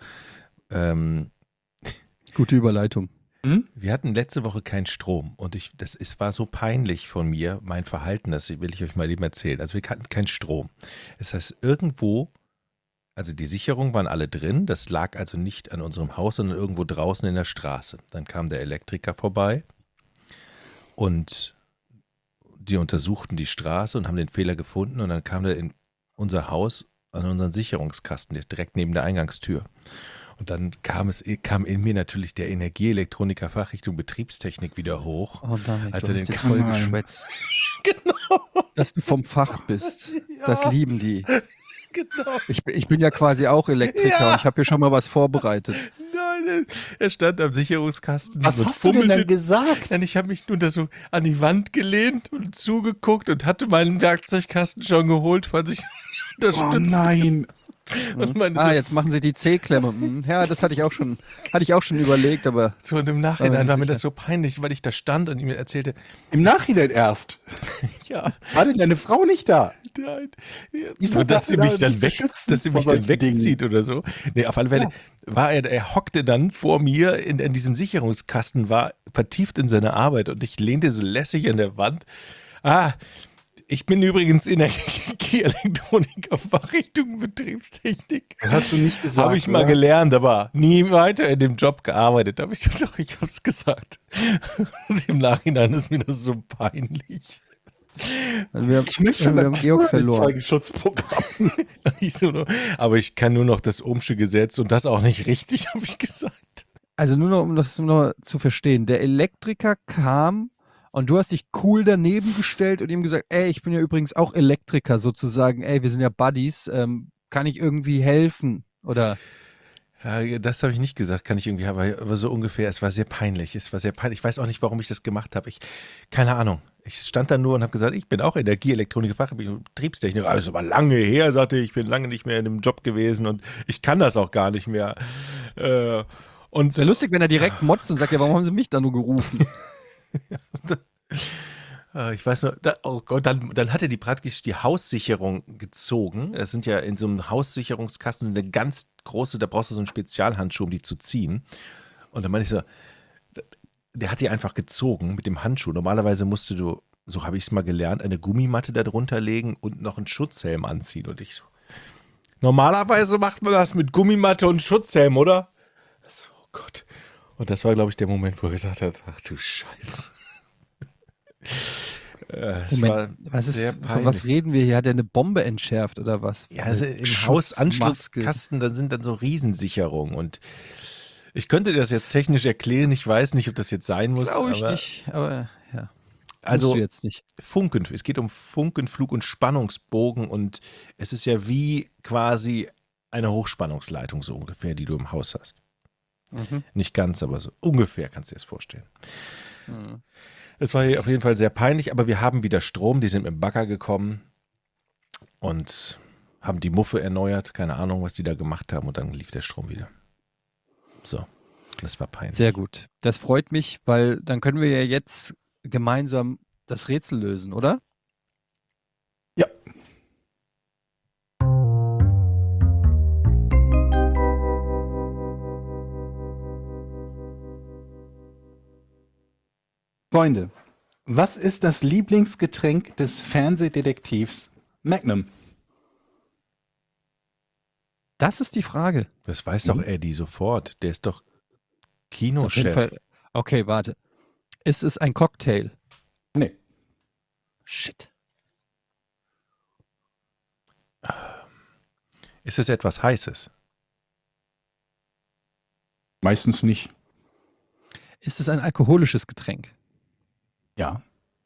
Ähm, Gute Überleitung. Mhm. wir hatten letzte Woche keinen Strom und ich, das ist, war so peinlich von mir, mein Verhalten, das will ich euch mal eben erzählen. Also wir hatten keinen Strom. Das heißt, irgendwo Also die Sicherungen waren alle drin, das lag also nicht an unserem Haus, sondern irgendwo draußen in der Straße. Dann kam der Elektriker vorbei und die untersuchten die Straße und haben den Fehler gefunden und dann kam der in unser Haus an unseren Sicherungskasten, der ist direkt neben der Eingangstür. Und dann kam es kam in mir natürlich der Energieelektroniker Fachrichtung Betriebstechnik wieder hoch. Oh nein, Also du den hast dir kann voll man- geschwätzt. Genau, Dass du vom Fach bist. Das Ja. lieben die. genau. Ich, bin- ich bin ja quasi auch Elektriker Ja. und ich habe hier schon mal was vorbereitet. Nein, er stand am Sicherungskasten Was und hast du denn fummelte. dann gesagt? Nein, ich habe mich nur da so an die Wand gelehnt und zugeguckt und hatte meinen Werkzeugkasten schon geholt, falls ich Oh unterstützt. nein. Und meine Ah, so, jetzt machen sie die C-Klemme. Hm, Ja, das hatte ich auch schon, hatte ich auch schon überlegt, aber so und im War Nachhinein mir war mir sicher. das so peinlich, weil ich da stand und ihm erzählte, Im Nachhinein erst. ja, War denn deine Frau nicht da? nein, Wieso so, dass darfst sie du mich da dann nicht weg, beschützen dass sie vor mich dann solchen Dingen? wegzieht oder so. Nee, auf alle Fälle Ja. war er, er hockte dann vor mir in, in diesem Sicherungskasten, war vertieft in seine Arbeit und ich lehnte so lässig an der Wand. Ah, ich bin übrigens Energieelektroniker Fachrichtung Betriebstechnik. Das hast du nicht gesagt. Habe ich mal oder? gelernt, aber nie weiter in dem Job gearbeitet. Habe ich so, doch, ich habe es gesagt. Und im Nachhinein ist mir das so peinlich. wir, Ich möchte schon wir haben dazu Georg ein verloren. Zeugenschutzprogramm. Ich so, nur- aber ich kann nur noch das Ohmsche Gesetz und das auch nicht richtig, habe ich gesagt. Also nur noch, um das noch zu verstehen. Der Elektriker kam und du hast dich cool daneben gestellt und ihm gesagt, ey, ich bin ja übrigens auch Elektriker sozusagen. Ey, wir sind ja Buddies. Ähm, kann ich irgendwie helfen? Oder Ja, das habe ich nicht gesagt, kann ich irgendwie, aber, aber so ungefähr, es war sehr peinlich, es war sehr peinlich. Ich weiß auch nicht, warum ich das gemacht habe. Ich, keine Ahnung. Ich stand da nur und habe gesagt, ich bin auch Energieelektroniker, Fachbetriebstechniker. Also aber lange her, sagte ich, ich bin lange nicht mehr in dem Job gewesen und ich kann das auch gar nicht mehr. Äh, und es wäre lustig, wenn er direkt motzt und sagt, ja, warum haben sie mich da nur gerufen? Äh, Ich weiß nur, da, oh Gott, dann, dann hat er die praktisch die Haussicherung gezogen. Das sind ja in so einem Haussicherungskasten eine ganz große, da brauchst du so einen Spezialhandschuh, um die zu ziehen. Und dann meine ich so, der hat die einfach gezogen mit dem Handschuh. Normalerweise musst du, so habe ich es mal gelernt, eine Gummimatte da drunter legen und noch einen Schutzhelm anziehen. Und ich so, normalerweise macht man das mit Gummimatte und Schutzhelm, oder? So, oh Gott. Und das war, glaube ich, der Moment, wo er gesagt hat, ach du Scheiße. Äh, es war Moment, was ist, sehr von was peinlich. reden wir hier? Hat er eine Bombe entschärft oder was? Ja, also Eine im Schutzmaske. Hausanschlusskasten, da sind dann so Riesensicherungen und ich könnte dir das jetzt technisch erklären, ich weiß nicht, ob das jetzt sein muss, Glaube ich aber nicht, aber ja. also Musst du jetzt nicht. Funken, es geht um Funkenflug und Spannungsbogen und es ist ja wie quasi eine Hochspannungsleitung so ungefähr, die du im Haus hast. Mhm. Nicht ganz, aber so ungefähr kannst du dir das vorstellen. Mhm. Es war auf jeden Fall sehr peinlich, aber wir haben wieder Strom, die sind mit dem Bagger gekommen und haben die Muffe erneuert, keine Ahnung, was die da gemacht haben und dann lief der Strom wieder. So, das war peinlich. Sehr gut. Das freut mich, weil dann können wir ja jetzt gemeinsam das Rätsel lösen, oder? Ja. Freunde, was ist das Lieblingsgetränk des Fernsehdetektivs Magnum? Das ist die Frage. Das weiß doch Mhm. Eddie sofort, der ist doch Ist auf jeden Kinochef. Fall- Okay, warte. Ist es ein Cocktail? Nee. Shit. Ist es etwas Heißes? Meistens nicht. Ist es ein alkoholisches Getränk? Ja.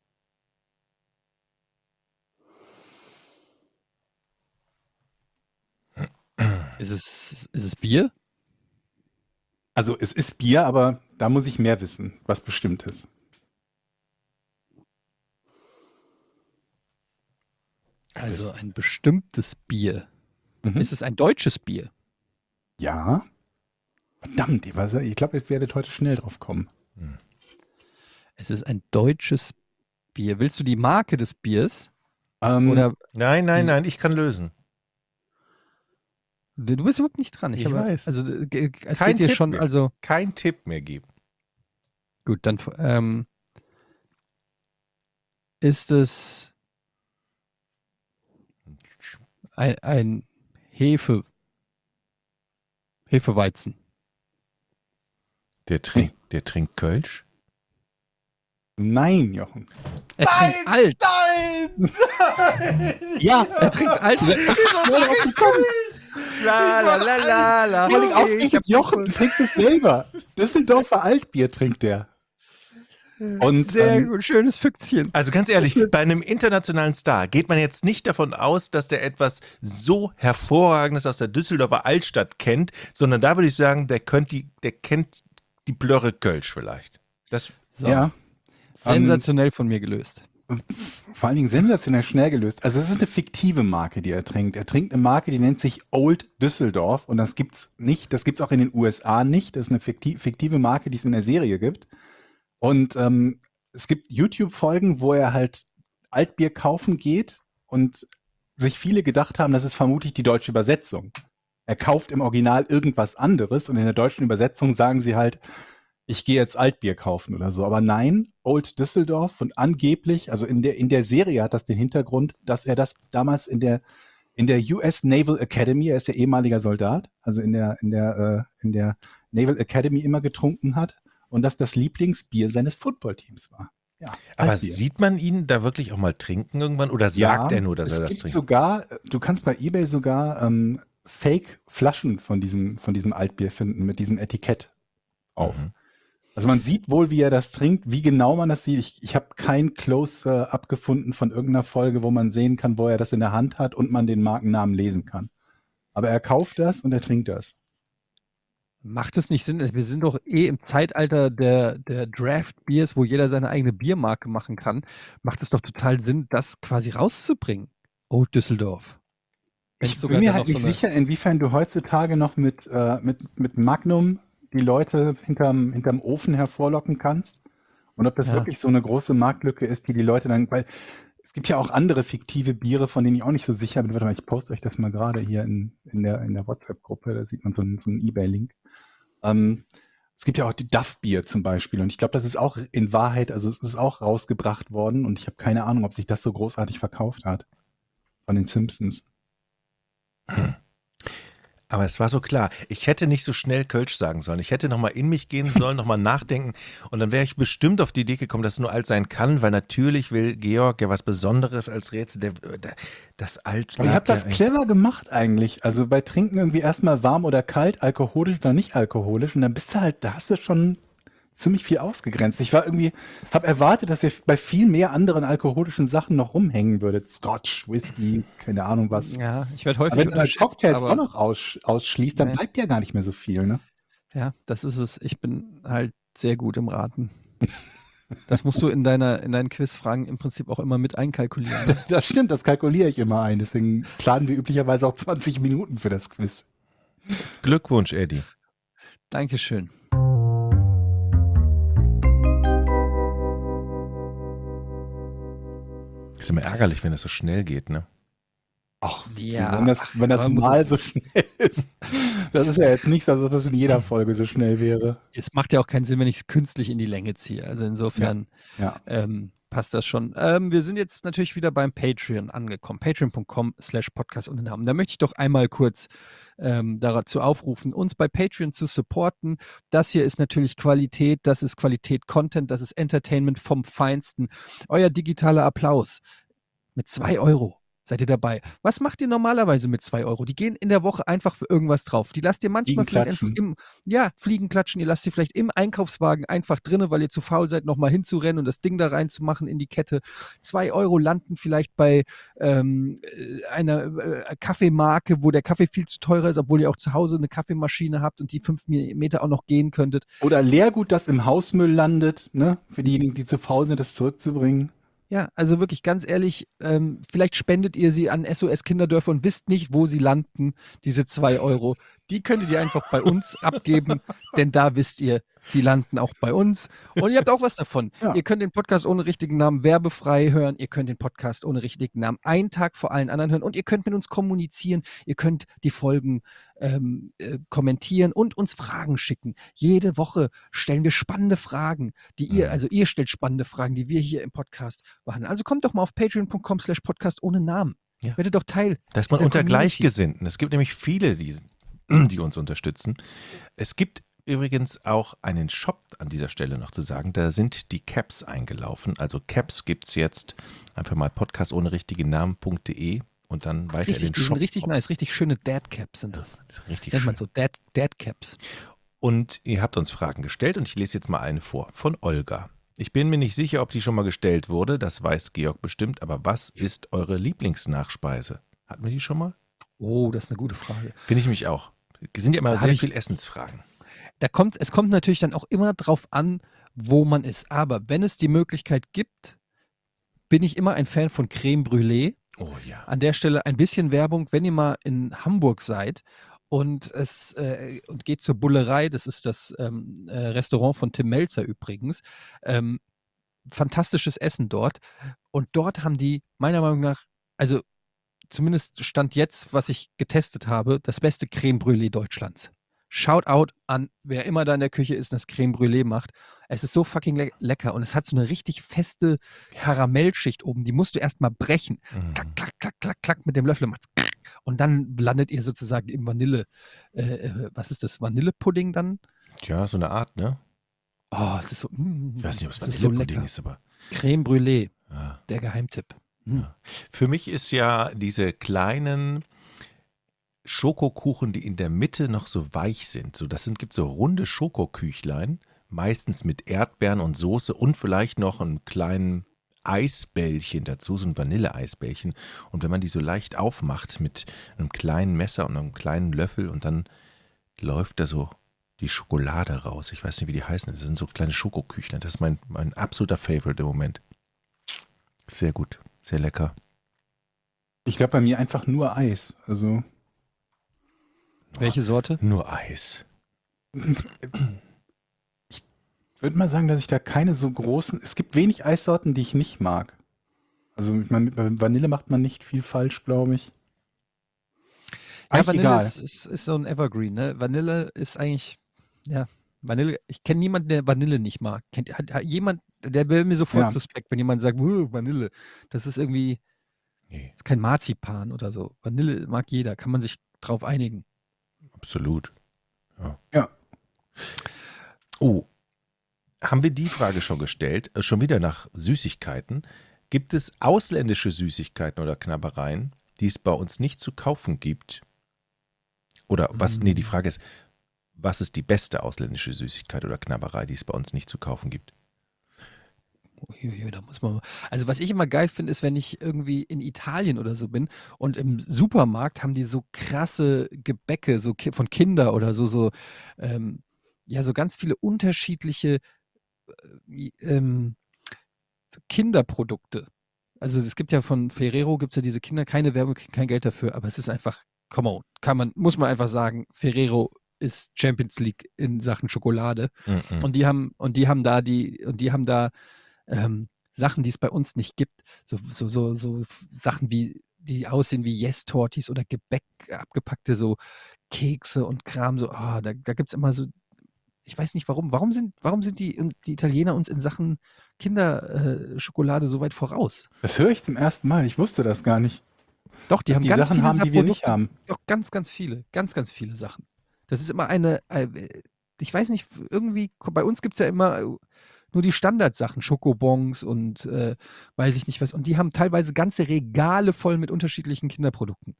Ist es, ist es Bier? Also es ist Bier, aber da muss ich mehr wissen, was bestimmt ist. Also ein bestimmtes Bier. Mhm. Ist es ein deutsches Bier? Ja. Verdammt, ich, weiß- ich glaube, ihr werdet heute schnell drauf kommen. Es ist ein deutsches Bier. Willst du die Marke des Biers? Ähm, Oder Nein, nein, Die- nein, ich kann lösen. du bist überhaupt nicht dran. Ich habe- weiß. Also äh, ge- es Kein geht hier Tipp schon, mehr. also Kein Tipp mehr geben. gut, dann ähm, ist es ein, ein Hefebier. Hefeweizen. Der trinkt, der trinkt Kölsch? Nein, Jochen. Er trinkt alt. Nein! Ja, er trinkt alt. La, la, la, la, la. Vor allem ausgerechnet Jochen, du trinkst es selber. Düsseldorfer Altbier trinkt der. Und Sehr ähm, gut, schönes Füchschen. Also ganz ehrlich, bei einem internationalen Star geht man jetzt nicht davon aus, dass der etwas so Hervorragendes aus der Düsseldorfer Altstadt kennt, sondern da würde ich sagen, der, könnt die, der kennt die Plörre Kölsch vielleicht. Das, So. ja, Sensationell von mir gelöst. vor allen Dingen sensationell schnell gelöst. Also es ist eine fiktive Marke, die er trinkt. Er trinkt eine Marke, die nennt sich Old Düsseldorf und das gibt's nicht. Das gibt's auch in den U S A nicht. Das ist eine fikti- fiktive Marke, die es in der Serie gibt. Und ähm, es gibt YouTube-Folgen, wo er halt Altbier kaufen geht und sich viele gedacht haben, das ist vermutlich die deutsche Übersetzung. Er kauft im Original irgendwas anderes und in der deutschen Übersetzung sagen sie halt, ich gehe jetzt Altbier kaufen oder so. Aber nein, Old Düsseldorf und angeblich, also in der, in der Serie hat das den Hintergrund, dass er das damals in der, in der U S Naval Academy, er ist ja ehemaliger Soldat, also in der, in der, äh, in der Naval Academy immer getrunken hat und dass das Lieblingsbier seines Footballteams war. Ja, aber Altbier. sieht man ihn da wirklich auch mal trinken irgendwann oder sagt Ja, er nur, dass es er das gibt trinkt? sogar, du kannst bei eBay sogar ähm, Fake-Flaschen von diesem, von diesem Altbier finden, mit diesem Etikett auf. Mhm. Also man sieht wohl, wie er das trinkt, wie genau man das sieht. Ich, ich habe kein Close-Up gefunden von irgendeiner Folge, wo man sehen kann, wo er das in der Hand hat und man den Markennamen lesen kann. Aber er kauft das und er trinkt das. Macht es nicht Sinn? Wir sind doch eh im Zeitalter der, der Draft-Biers, wo jeder seine eigene Biermarke machen kann. Macht es doch total Sinn, das quasi rauszubringen. Oh, Düsseldorf. Wenn's Ich sogar bin mir dann halt noch nicht so eine- sicher, inwiefern du heutzutage noch mit, äh, mit, mit Magnum die Leute hinterm, hinterm Ofen hervorlocken kannst. Und ob das Ja. wirklich so eine große Marktlücke ist, die die Leute dann, weil es gibt ja auch andere fiktive Biere, von denen ich auch nicht so sicher bin. Warte mal, ich poste euch das mal gerade hier in, in der, in der WhatsApp-Gruppe, da sieht man so einen, so einen eBay-Link. Ähm, es gibt ja auch die Duff-Bier zum Beispiel und ich glaube, das ist auch in Wahrheit, also es ist auch rausgebracht worden und ich habe keine Ahnung, ob sich das so großartig verkauft hat von den Simpsons. Aber es war so klar. Ich hätte nicht so schnell Kölsch sagen sollen. Ich hätte nochmal in mich gehen sollen, nochmal nachdenken. Und dann wäre ich bestimmt auf die Idee gekommen, dass es nur alt sein kann, weil natürlich will Georg ja was Besonderes als Rätsel. Der, der, das Alt. Aber ihr habt lag das ja clever gemacht eigentlich. Also bei Trinken irgendwie erstmal warm oder kalt, alkoholisch oder nicht alkoholisch und dann bist du halt, da hast du schon ziemlich viel ausgegrenzt. Ich war irgendwie, habe erwartet, dass ihr bei viel mehr anderen alkoholischen Sachen noch rumhängen würdet. Scotch, Whisky, keine Ahnung was. Ja, ich werde häufig Aber wenn du dann unterschätzt, Cocktails aber auch noch aus, ausschließt, dann Nee. bleibt ja gar nicht mehr so viel, ne? ja, das ist es. Ich bin halt sehr gut im Raten. Das musst du in deiner in deinen Quizfragen im Prinzip auch immer mit einkalkulieren. Das stimmt, das kalkuliere ich immer ein. Deswegen planen wir üblicherweise auch zwanzig Minuten für das Quiz. Glückwunsch, Eddie. Dankeschön. Ist immer ärgerlich, wenn das so schnell geht, ne? Ach, Ja, wenn das, ach, wenn das aber- mal so schnell ist. Das ist ja jetzt nicht, als ob das in jeder Folge so schnell wäre. Es macht ja auch keinen Sinn, wenn ich es künstlich in die Länge ziehe. Also insofern Ja. ähm, passt das schon. Ähm, wir sind jetzt natürlich wieder beim Patreon angekommen. Patreon.com slash Podcast ohne Namen. Da möchte ich doch einmal kurz ähm, dazu aufrufen, uns bei Patreon zu supporten. Das hier ist natürlich Qualität, das ist Qualität Content, das ist Entertainment vom Feinsten. Euer digitaler Applaus mit zwei Euro. Seid ihr dabei? Was macht ihr normalerweise mit zwei Euro? Die gehen in der Woche einfach für irgendwas drauf. Die lasst ihr manchmal vielleicht einfach Fliegenklatschen. im, ja, Fliegen klatschen. Ihr lasst sie vielleicht im Einkaufswagen einfach drinne, weil ihr zu faul seid, nochmal hinzurennen und das Ding da reinzumachen in die Kette. Zwei Euro landen vielleicht bei ähm, äh, einer äh, Kaffeemarke, wo der Kaffee viel zu teurer ist, obwohl ihr auch zu Hause eine Kaffeemaschine habt und die fünf Meter auch noch gehen könntet. Oder Leergut, das im Hausmüll landet, ne? Für diejenigen, die zu faul sind, das zurückzubringen. Ja, also wirklich ganz ehrlich, ähm, vielleicht spendet ihr sie an S O S Kinderdörfer und wisst nicht, wo sie landen, diese zwei Euro. Die könntet ihr einfach bei uns abgeben, denn da wisst ihr, die landen auch bei uns. Und ihr habt auch was davon. Ja. Ihr könnt den Podcast ohne richtigen Namen werbefrei hören. Ihr könnt den Podcast ohne richtigen Namen einen Tag vor allen anderen hören. Und ihr könnt mit uns kommunizieren. Ihr könnt die Folgen ähm, äh, kommentieren und uns Fragen schicken. Jede Woche stellen wir spannende Fragen, die ihr, Mhm. also ihr stellt spannende Fragen, die wir hier im Podcast behandeln. Also kommt doch mal auf patreon.com slash podcast ohne Namen. Ja. Werdet doch Teil. Da ist man dieser unter Community. Gleichgesinnten. Es gibt nämlich viele, die die uns unterstützen. Es gibt übrigens auch einen Shop an dieser Stelle noch zu sagen. Da sind die Caps eingelaufen. Also Caps gibt es jetzt einfach mal podcast ohne richtigen Namen.de und dann weiter Richtig, in den die sind Shop. richtig nice, richtig schöne Dad-Caps sind das. Das ist richtig Nennt man schön. so, Dad, Dad-Caps. Und ihr habt uns Fragen gestellt und ich lese jetzt mal eine vor von Olga. Ich bin mir nicht sicher, ob die schon mal gestellt wurde, das weiß Georg bestimmt, aber was ist eure Lieblingsnachspeise? Hatten wir die schon mal? Oh, das ist eine gute Frage. Finde ich mich auch. Es sind ja immer Da hab sehr ich- viel Essensfragen. Da kommt, es kommt natürlich dann auch immer drauf an, wo man ist. Aber wenn es die Möglichkeit gibt, bin ich immer ein Fan von Creme Brûlée. Oh ja. An der Stelle ein bisschen Werbung, wenn ihr mal in Hamburg seid und es äh, und geht zur Bullerei, das ist das ähm, äh, Restaurant von Tim Melzer übrigens. Ähm, fantastisches Essen dort. Und dort haben die meiner Meinung nach, also zumindest Stand jetzt, was ich getestet habe, das beste Creme Brûlée Deutschlands. Shoutout an wer immer da in der Küche ist und das Creme Brûlée macht. Es ist so fucking le lecker und es hat so eine richtig feste Karamellschicht oben. Die musst du erstmal brechen. Mhm. Klack, klack, klack, klack, klack mit dem Löffel macht's klack. Und dann landet ihr sozusagen im Vanille. Äh, äh, was ist das? Vanillepudding dann? Ja, so eine Art, ne? Oh, es ist so. Mm, Ich weiß nicht, ob es es ist so Vanillepudding lecker. ist, aber Creme Brûlée, ja. der Geheimtipp. Mm. Ja. Für mich ist ja diese kleinen Schokokuchen, die in der Mitte noch so weich sind. So, das sind, gibt so runde Schokoküchlein, meistens mit Erdbeeren und Soße und vielleicht noch einen kleinen Eisbällchen dazu, so ein Vanilleeisbällchen. Und wenn man die so leicht aufmacht mit einem kleinen Messer und einem kleinen Löffel und dann läuft da so die Schokolade raus. Ich weiß nicht, wie die heißen. Das sind so kleine Schokoküchlein. Das ist mein, mein absoluter Favorite im Moment. Sehr gut, sehr lecker. Ich glaube bei mir einfach nur Eis. Also Welche Sorte? Nur Eis. ich würde mal sagen, dass ich da keine so großen. Es gibt wenig Eissorten, die ich nicht mag. Also ich meine, mit Vanille macht man nicht viel falsch, glaube ich. Ja, Eigentlich Vanille egal. ist, ist, ist so ein Evergreen, ne? Vanille ist eigentlich, ja, Vanille, ich kenne niemanden, der Vanille nicht mag. Kennt, hat, hat jemand, der wäre mir sofort Ja. suspekt, wenn jemand sagt, "Uh, Vanille. Das ist irgendwie, Nee, ist kein Marzipan oder so. Vanille mag jeder, kann man sich drauf einigen. absolut. Ja. Ja. Oh, haben wir die Frage schon gestellt? Äh, schon wieder nach Süßigkeiten. Gibt es ausländische Süßigkeiten oder Knabbereien, die es bei uns nicht zu kaufen gibt? Oder was, nee, die Frage ist, was ist die beste ausländische Süßigkeit oder Knabberei, die es bei uns nicht zu kaufen gibt? Uiuiui, da muss man. Also, was ich immer geil finde, ist, wenn ich irgendwie in Italien oder so bin und im Supermarkt haben die so krasse Gebäcke, so ki- von Kinder oder so, so, ähm, ja, so ganz viele unterschiedliche äh, ähm, Kinderprodukte. Also, es gibt ja von Ferrero, gibt es ja diese Kinder, keine Werbung, kein Geld dafür, aber es ist einfach, come on, kann man, muss man einfach sagen, Ferrero ist Champions League in Sachen Schokolade. Mhm. Und die haben, und die haben da die, und die haben da ähm, Sachen, die es bei uns nicht gibt. So, so, so, so f- Sachen wie, die aussehen wie Yes-Tortis oder Gebäck, abgepackte so Kekse und Kram, so, ah, da, da gibt es immer so, ich weiß nicht warum. Warum sind, warum sind die, die Italiener uns in Sachen Kinderschokolade äh, Schokolade so weit voraus? Das höre ich zum ersten Mal. Ich wusste das gar nicht. Doch, die Dass haben die ganz Sachen viele haben, die wir nicht Produkte. haben. Doch, ganz, ganz viele. Ganz, ganz viele Sachen. Das ist immer eine, äh, ich weiß nicht, irgendwie, bei uns gibt es ja immer äh, nur die Standardsachen, Schokobons und äh, weiß ich nicht was. Und die haben teilweise ganze Regale voll mit unterschiedlichen Kinderprodukten.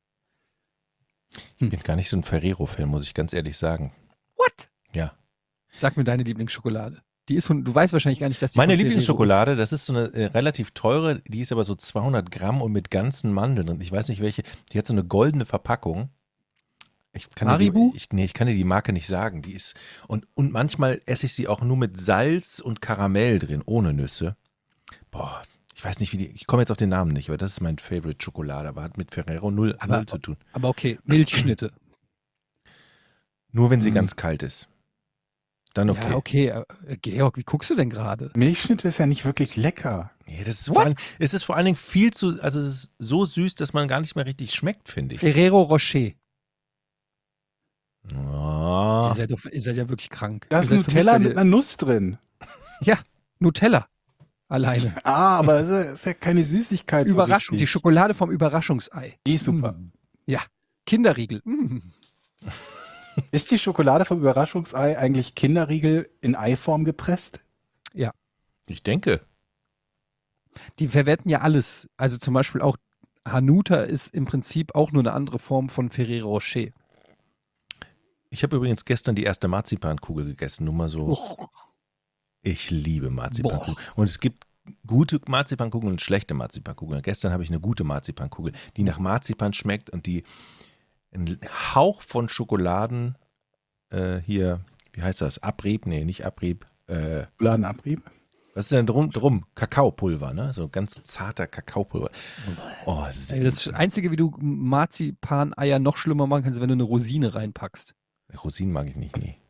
Ich bin gar nicht so ein Ferrero-Fan, muss ich ganz ehrlich sagen. What? Ja. Sag mir deine Lieblingsschokolade. Die ist, von- du weißt wahrscheinlich gar nicht, dass die Meine von Ferrero Lieblingsschokolade, das ist so eine äh, relativ teure, die ist aber so zweihundert Gramm und mit ganzen Mandeln. Und ich weiß nicht welche, die hat so eine goldene Verpackung. Ich kann dir Haribo? die, ich, nee, ich kann dir die Marke nicht sagen. Die ist, und, und manchmal esse ich sie auch nur mit Salz und Karamell drin, ohne Nüsse. Boah, ich weiß nicht, wie die, ich komme jetzt auf den Namen nicht, aber das ist mein Favorite Schokolade, aber hat mit Ferrero null, Aber- null zu tun. ist. Aber okay, Milchschnitte. Nur wenn sie Hm. ganz kalt ist. Dann okay. Ja, okay. Äh, Georg, wie guckst du denn gerade? Milchschnitte ist ja nicht wirklich lecker. Nee, das ist What? vor allem, es ist vor allen Dingen viel zu, also es ist so süß, dass man gar nicht mehr richtig schmeckt, finde ich. Ferrero Rocher. Oh. Ihr, seid doch, ihr seid ja wirklich krank. Da Ihr ist seid für mich Nutella seid mit ihr- einer Nuss drin. Ja, Nutella. Alleine. Ah, aber es ist- ist ja keine Süßigkeit. so Überraschung, die richtig. Schokolade vom Überraschungsei. Die ist super. Mm. Ja, Kinderriegel. Mm. Ist die Schokolade vom Überraschungsei eigentlich Kinderriegel in Eiform gepresst? Ich denke. Die verwerten ja alles. Also zum Beispiel auch Hanuta ist im Prinzip auch nur eine andere Form von Ferrero Rocher. Ich habe übrigens gestern die erste Marzipankugel gegessen. Nur mal so. Ich liebe Marzipankugeln. Und es gibt gute Marzipankugeln und schlechte Marzipankugeln. Gestern habe ich eine gute Marzipankugel, die nach Marzipan schmeckt und die einen Hauch von Schokoladen äh, hier, wie heißt das? Abrieb? Nee, nicht Abrieb. Äh, Schokoladenabrieb? was ist denn drum? drum? Kakaopulver, ne? So ganz zarter Kakaopulver. Oh, sehr Ey, das gut. Einzige, wie du Marzipan-Eier noch schlimmer machen kannst, ist, wenn du eine Rosine reinpackst. Rosinen mag ich nicht, nee.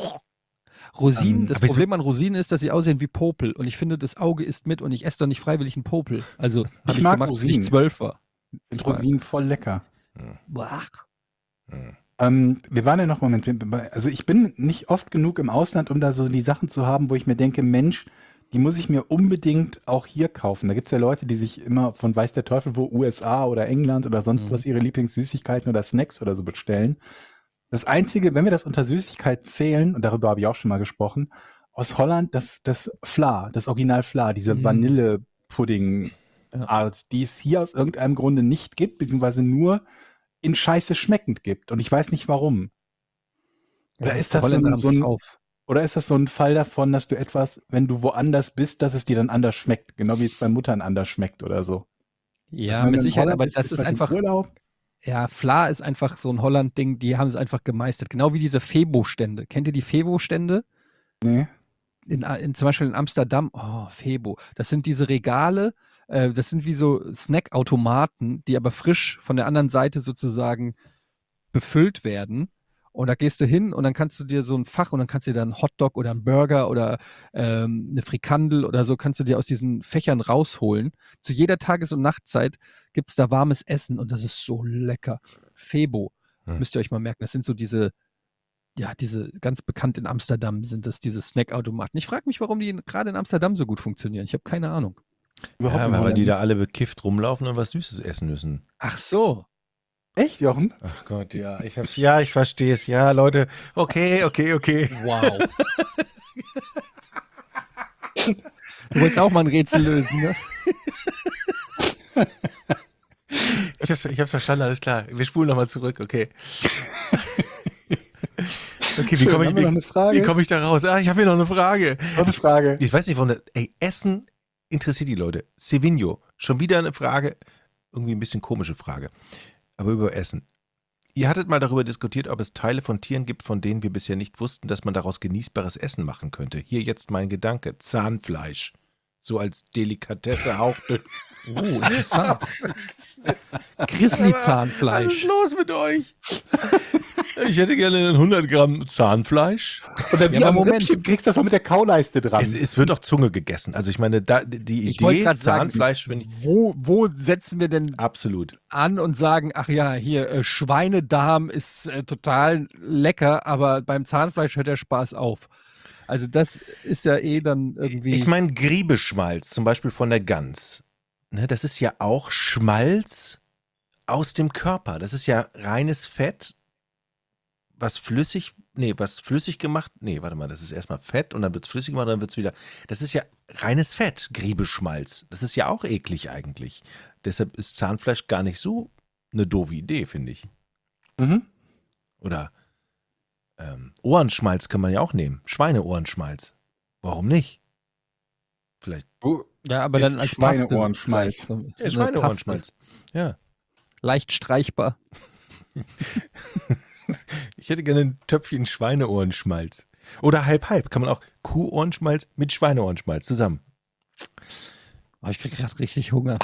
Rosinen, Ähm, das aber ich so- Problem an Rosinen ist, dass sie aussehen wie Popel. Und ich finde, das Auge isst mit und ich esse doch nicht freiwillig einen Popel. Also habe ich, mag gemacht, bis Rosinen. ich zwölf war. Ich finde Rosinen voll lecker. Boah. Hm. Ähm, wir waren ja noch, Moment, wir- also ich bin nicht oft genug im Ausland, um da so die Sachen zu haben, wo ich mir denke, Mensch, die muss ich mir unbedingt auch hier kaufen. Da gibt es ja Leute, die sich immer von weiß der Teufel wo, U S A oder England oder sonst Mhm. was, ihre Lieblingssüßigkeiten oder Snacks oder so bestellen. Das Einzige, wenn wir das unter Süßigkeit zählen, und darüber habe ich auch schon mal gesprochen, aus Holland, das, das Fla, das Original Fla, diese Mhm. Vanille-Pudding-Art, die es hier aus irgendeinem Grunde nicht gibt, beziehungsweise nur in Scheiße schmeckend gibt. Und ich weiß nicht warum. Oder Ja, ist die das so Holländer ein, haben's so ein drauf. oder ist das so ein Fall davon, dass du etwas, wenn du woanders bist, dass es dir dann anders schmeckt, genau wie es bei Muttern anders schmeckt oder so? Ja, Also wenn mit man in Sicherheit, Holland aber ist, das bist ist du halt im einfach, Urlaub. ja, Fla ist einfach so ein Holland-Ding, die haben es einfach gemeistert. Genau wie diese Febo-Stände. Kennt ihr die Febo-Stände? Nee. In, in, zum Beispiel in Amsterdam, oh, Febo. Das sind diese Regale, äh, das sind wie so Snackautomaten, die aber frisch von der anderen Seite sozusagen befüllt werden. Und da gehst du hin und dann kannst du dir so ein Fach und dann kannst du dir dann einen Hotdog oder einen Burger oder ähm, eine Frikandel oder so kannst du dir aus diesen Fächern rausholen. Zu jeder Tages- und Nachtzeit gibt es da warmes Essen und das ist so lecker. Febo, Hm. müsst ihr euch mal merken. Das sind so diese, ja, diese ganz bekannt in Amsterdam sind das diese Snackautomaten. Ich frage mich, warum die in- gerade in Amsterdam so gut funktionieren. Ich habe keine Ahnung. Überhaupt Ja, in weil Holland die da nicht. alle bekifft rumlaufen und was Süßes essen müssen. Ach so. Echt, Jochen? Ach Gott, ja, ich hab's, ja, ich verstehe es. Ja, Leute, okay, okay, okay. Wow. Du wolltest auch mal ein Rätsel lösen, ne? Ich hab's, ich hab's verstanden, alles klar. Wir spulen nochmal zurück, okay. Okay, wie Schön, komme ich, haben wir noch eine wie, Frage? wie komm ich da raus? Ah, ich habe hier noch eine Frage. Noch eine Frage. Ich weiß nicht, warum das, ey, Essen interessiert die Leute. Sevigno, schon wieder eine Frage, irgendwie ein bisschen komische Frage, aber über Essen. Ihr hattet mal darüber diskutiert, ob es Teile von Tieren gibt, von denen wir bisher nicht wussten, dass man daraus genießbares Essen machen könnte. Hier jetzt mein Gedanke, Zahnfleisch. So als Delikatesse hauchte. Oh, interessant. Was ist Grizzly-Zahnfleisch. los mit euch? Ich hätte gerne hundert Gramm Zahnfleisch. Oder wie Ja, aber am Moment. Rippchen kriegst du das auch mit der Kauleiste dran. Es, es wird auch Zunge gegessen. Also ich meine, da, die Ich wollte Idee gerade sagen, Zahnfleisch, wenn ich, wo, wo setzen wir denn absolut. an und sagen, ach ja, hier, äh, Schweinedarm ist äh, total lecker, aber beim Zahnfleisch hört der Spaß auf. Also das ist ja eh dann irgendwie... Ich meine, Griebeschmalz, zum Beispiel von der Gans. Ne, das ist ja auch Schmalz aus dem Körper. Das ist ja reines Fett, was flüssig, nee, was flüssig gemacht, nee, warte mal, das ist erstmal Fett und dann wird es flüssig gemacht und dann wird es wieder, das ist ja reines Fett, Griebeschmalz. Das ist ja auch eklig eigentlich. Deshalb ist Zahnfleisch gar nicht so eine doofe Idee, finde ich. Mhm. Oder ähm, Ohrenschmalz kann man ja auch nehmen. Schweineohrenschmalz. Warum nicht? Vielleicht. Wo- ja, aber ist dann als Schweineohrenschmalz. Paste. So, so Ja, eine Schweineohrenschmalz. Ja. Paste. Leicht streichbar. Ich hätte gerne ein Töpfchen Schweineohrenschmalz. Oder halb-halb. Kann man auch Kuhohrenschmalz mit Schweineohrenschmalz zusammen. Oh, ich krieg gerade richtig Hunger.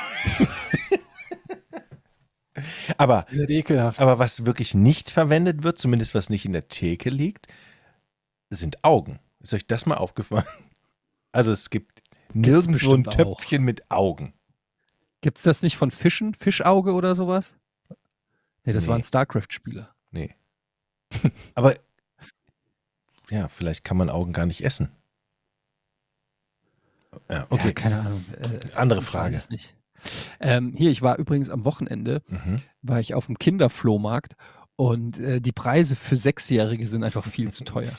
Aber, Das ist ekelhaft. aber was wirklich nicht verwendet wird, zumindest was nicht in der Theke liegt, sind Augen. Ist euch das mal aufgefallen? Also es gibt nirgendwo ein bestimmt auch. Töpfchen mit Augen. Gibt es das nicht von Fischen? Fischauge oder sowas? Nee, das Nee. waren StarCraft-Spieler. Nee. Aber ja, vielleicht kann man Augen gar nicht essen. Ja, okay. Ja, keine Ahnung. Äh, Andere ich Frage. weiß es nicht. Ähm, hier, ich war übrigens am Wochenende, Mhm. war ich auf dem Kinderflohmarkt Und äh, die Preise für Sechsjährige sind einfach viel zu teuer.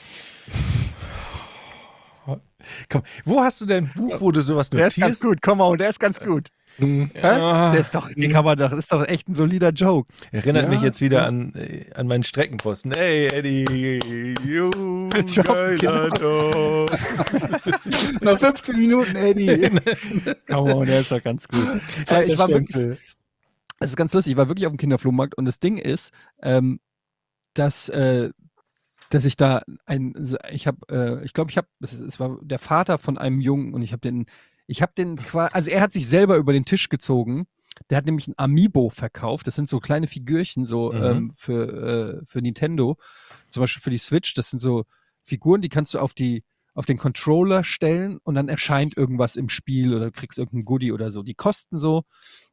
Komm, wo hast du denn ein Buch, wo du sowas Der ist ganz notierst? gut, komm mal, der ist ganz gut. Hä? Ah, Der ist doch, den kann man doch, das ist doch echt ein solider Joke. erinnert Ja, mich jetzt wieder ja. an, äh, an meinen Streckenposten. Hey, Eddie, you Ich war auf dem geiler Dog. Noch fünfzehn Minuten, Eddie. Come on, der ist doch ganz gut. Ja, ich war wirklich, es ist ganz lustig, ich war wirklich auf dem Kinderflohmarkt und das Ding ist, ähm, dass, äh, dass ich da ein, ich habe, äh, ich glaube, ich habe, es, es war der Vater von einem Jungen und ich habe den, ich habe den, qua- also er hat sich selber über den Tisch gezogen. Der hat nämlich ein Amiibo verkauft. Das sind so kleine Figürchen so Mhm. ähm, für, äh, für Nintendo, zum Beispiel für die Switch. Das sind so Figuren, die kannst du auf die auf den Controller stellen und dann erscheint irgendwas im Spiel oder du kriegst irgendein Goodie oder so. Die kosten so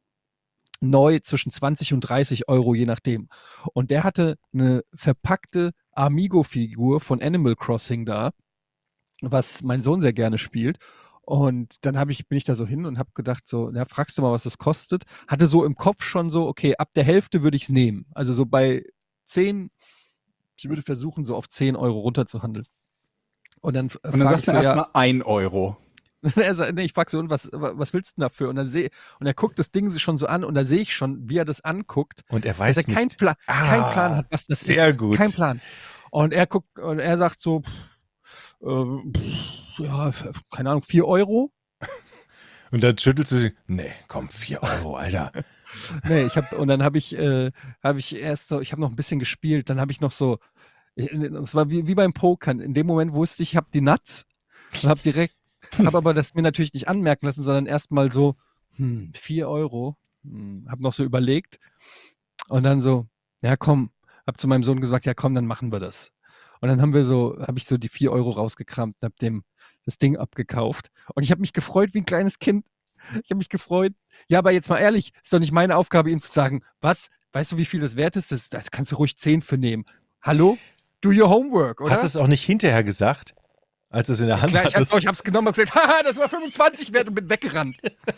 neu zwischen zwanzig und dreißig Euro, je nachdem. Und der hatte eine verpackte Amigo-Figur von Animal Crossing da, was mein Sohn sehr gerne spielt. Und dann hab ich, bin ich da so hin und habe gedacht, so, na, fragst du mal, was das kostet? Hatte so im Kopf schon so, okay, ab der Hälfte würde ich es nehmen. Also so bei zehn, ich würde versuchen, so auf zehn Euro runterzuhandeln. Und dann, äh, Und dann frag sagt ich so, er ja, erstmal ein Euro. er sagt, nee, ich frage so, und was, was willst du denn dafür? Und dann sehe und er guckt das Ding sich schon so an und da sehe ich schon, wie er das anguckt, Und er dass weiß er kein, nicht. Pla Ah, keinen Plan hat, was das sehr ist. gut. Kein Plan. Und er guckt und er sagt so, pff, ähm, pff, ja, keine Ahnung, vier Euro? Und dann schüttelst du sie. Nee, komm, vier Euro, Alter. Nee, ich habe und dann habe ich, äh, habe ich erst so, ich habe noch ein bisschen gespielt, dann habe ich noch so, es war wie, wie beim Pokern. In dem Moment wusste ich, ich habe die Nuts und habe direkt, habe aber das mir natürlich nicht anmerken lassen, sondern erstmal so, hm, vier Euro, hm, habe noch so überlegt und dann so, ja komm, habe zu meinem Sohn gesagt, ja komm, dann machen wir das. Und dann haben wir so, habe ich so die vier Euro rausgekramt und habe dem das Ding abgekauft. Und ich habe mich gefreut wie ein kleines Kind. Ich habe mich gefreut. Ja, aber jetzt mal ehrlich, ist doch nicht meine Aufgabe, ihm zu sagen, was, weißt du, wie viel das wert ist? Das, das kannst du ruhig zehn für nehmen. Hallo? Do your homework, oder? Hast du es auch nicht hinterher gesagt, als du es in der Hand Klar, ich, hattest? hab, ich hab's genommen und gesagt, haha, das war fünfundzwanzig wert und bin weggerannt.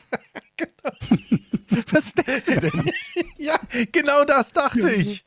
Was denkst du denn? Ja, genau das dachte ich.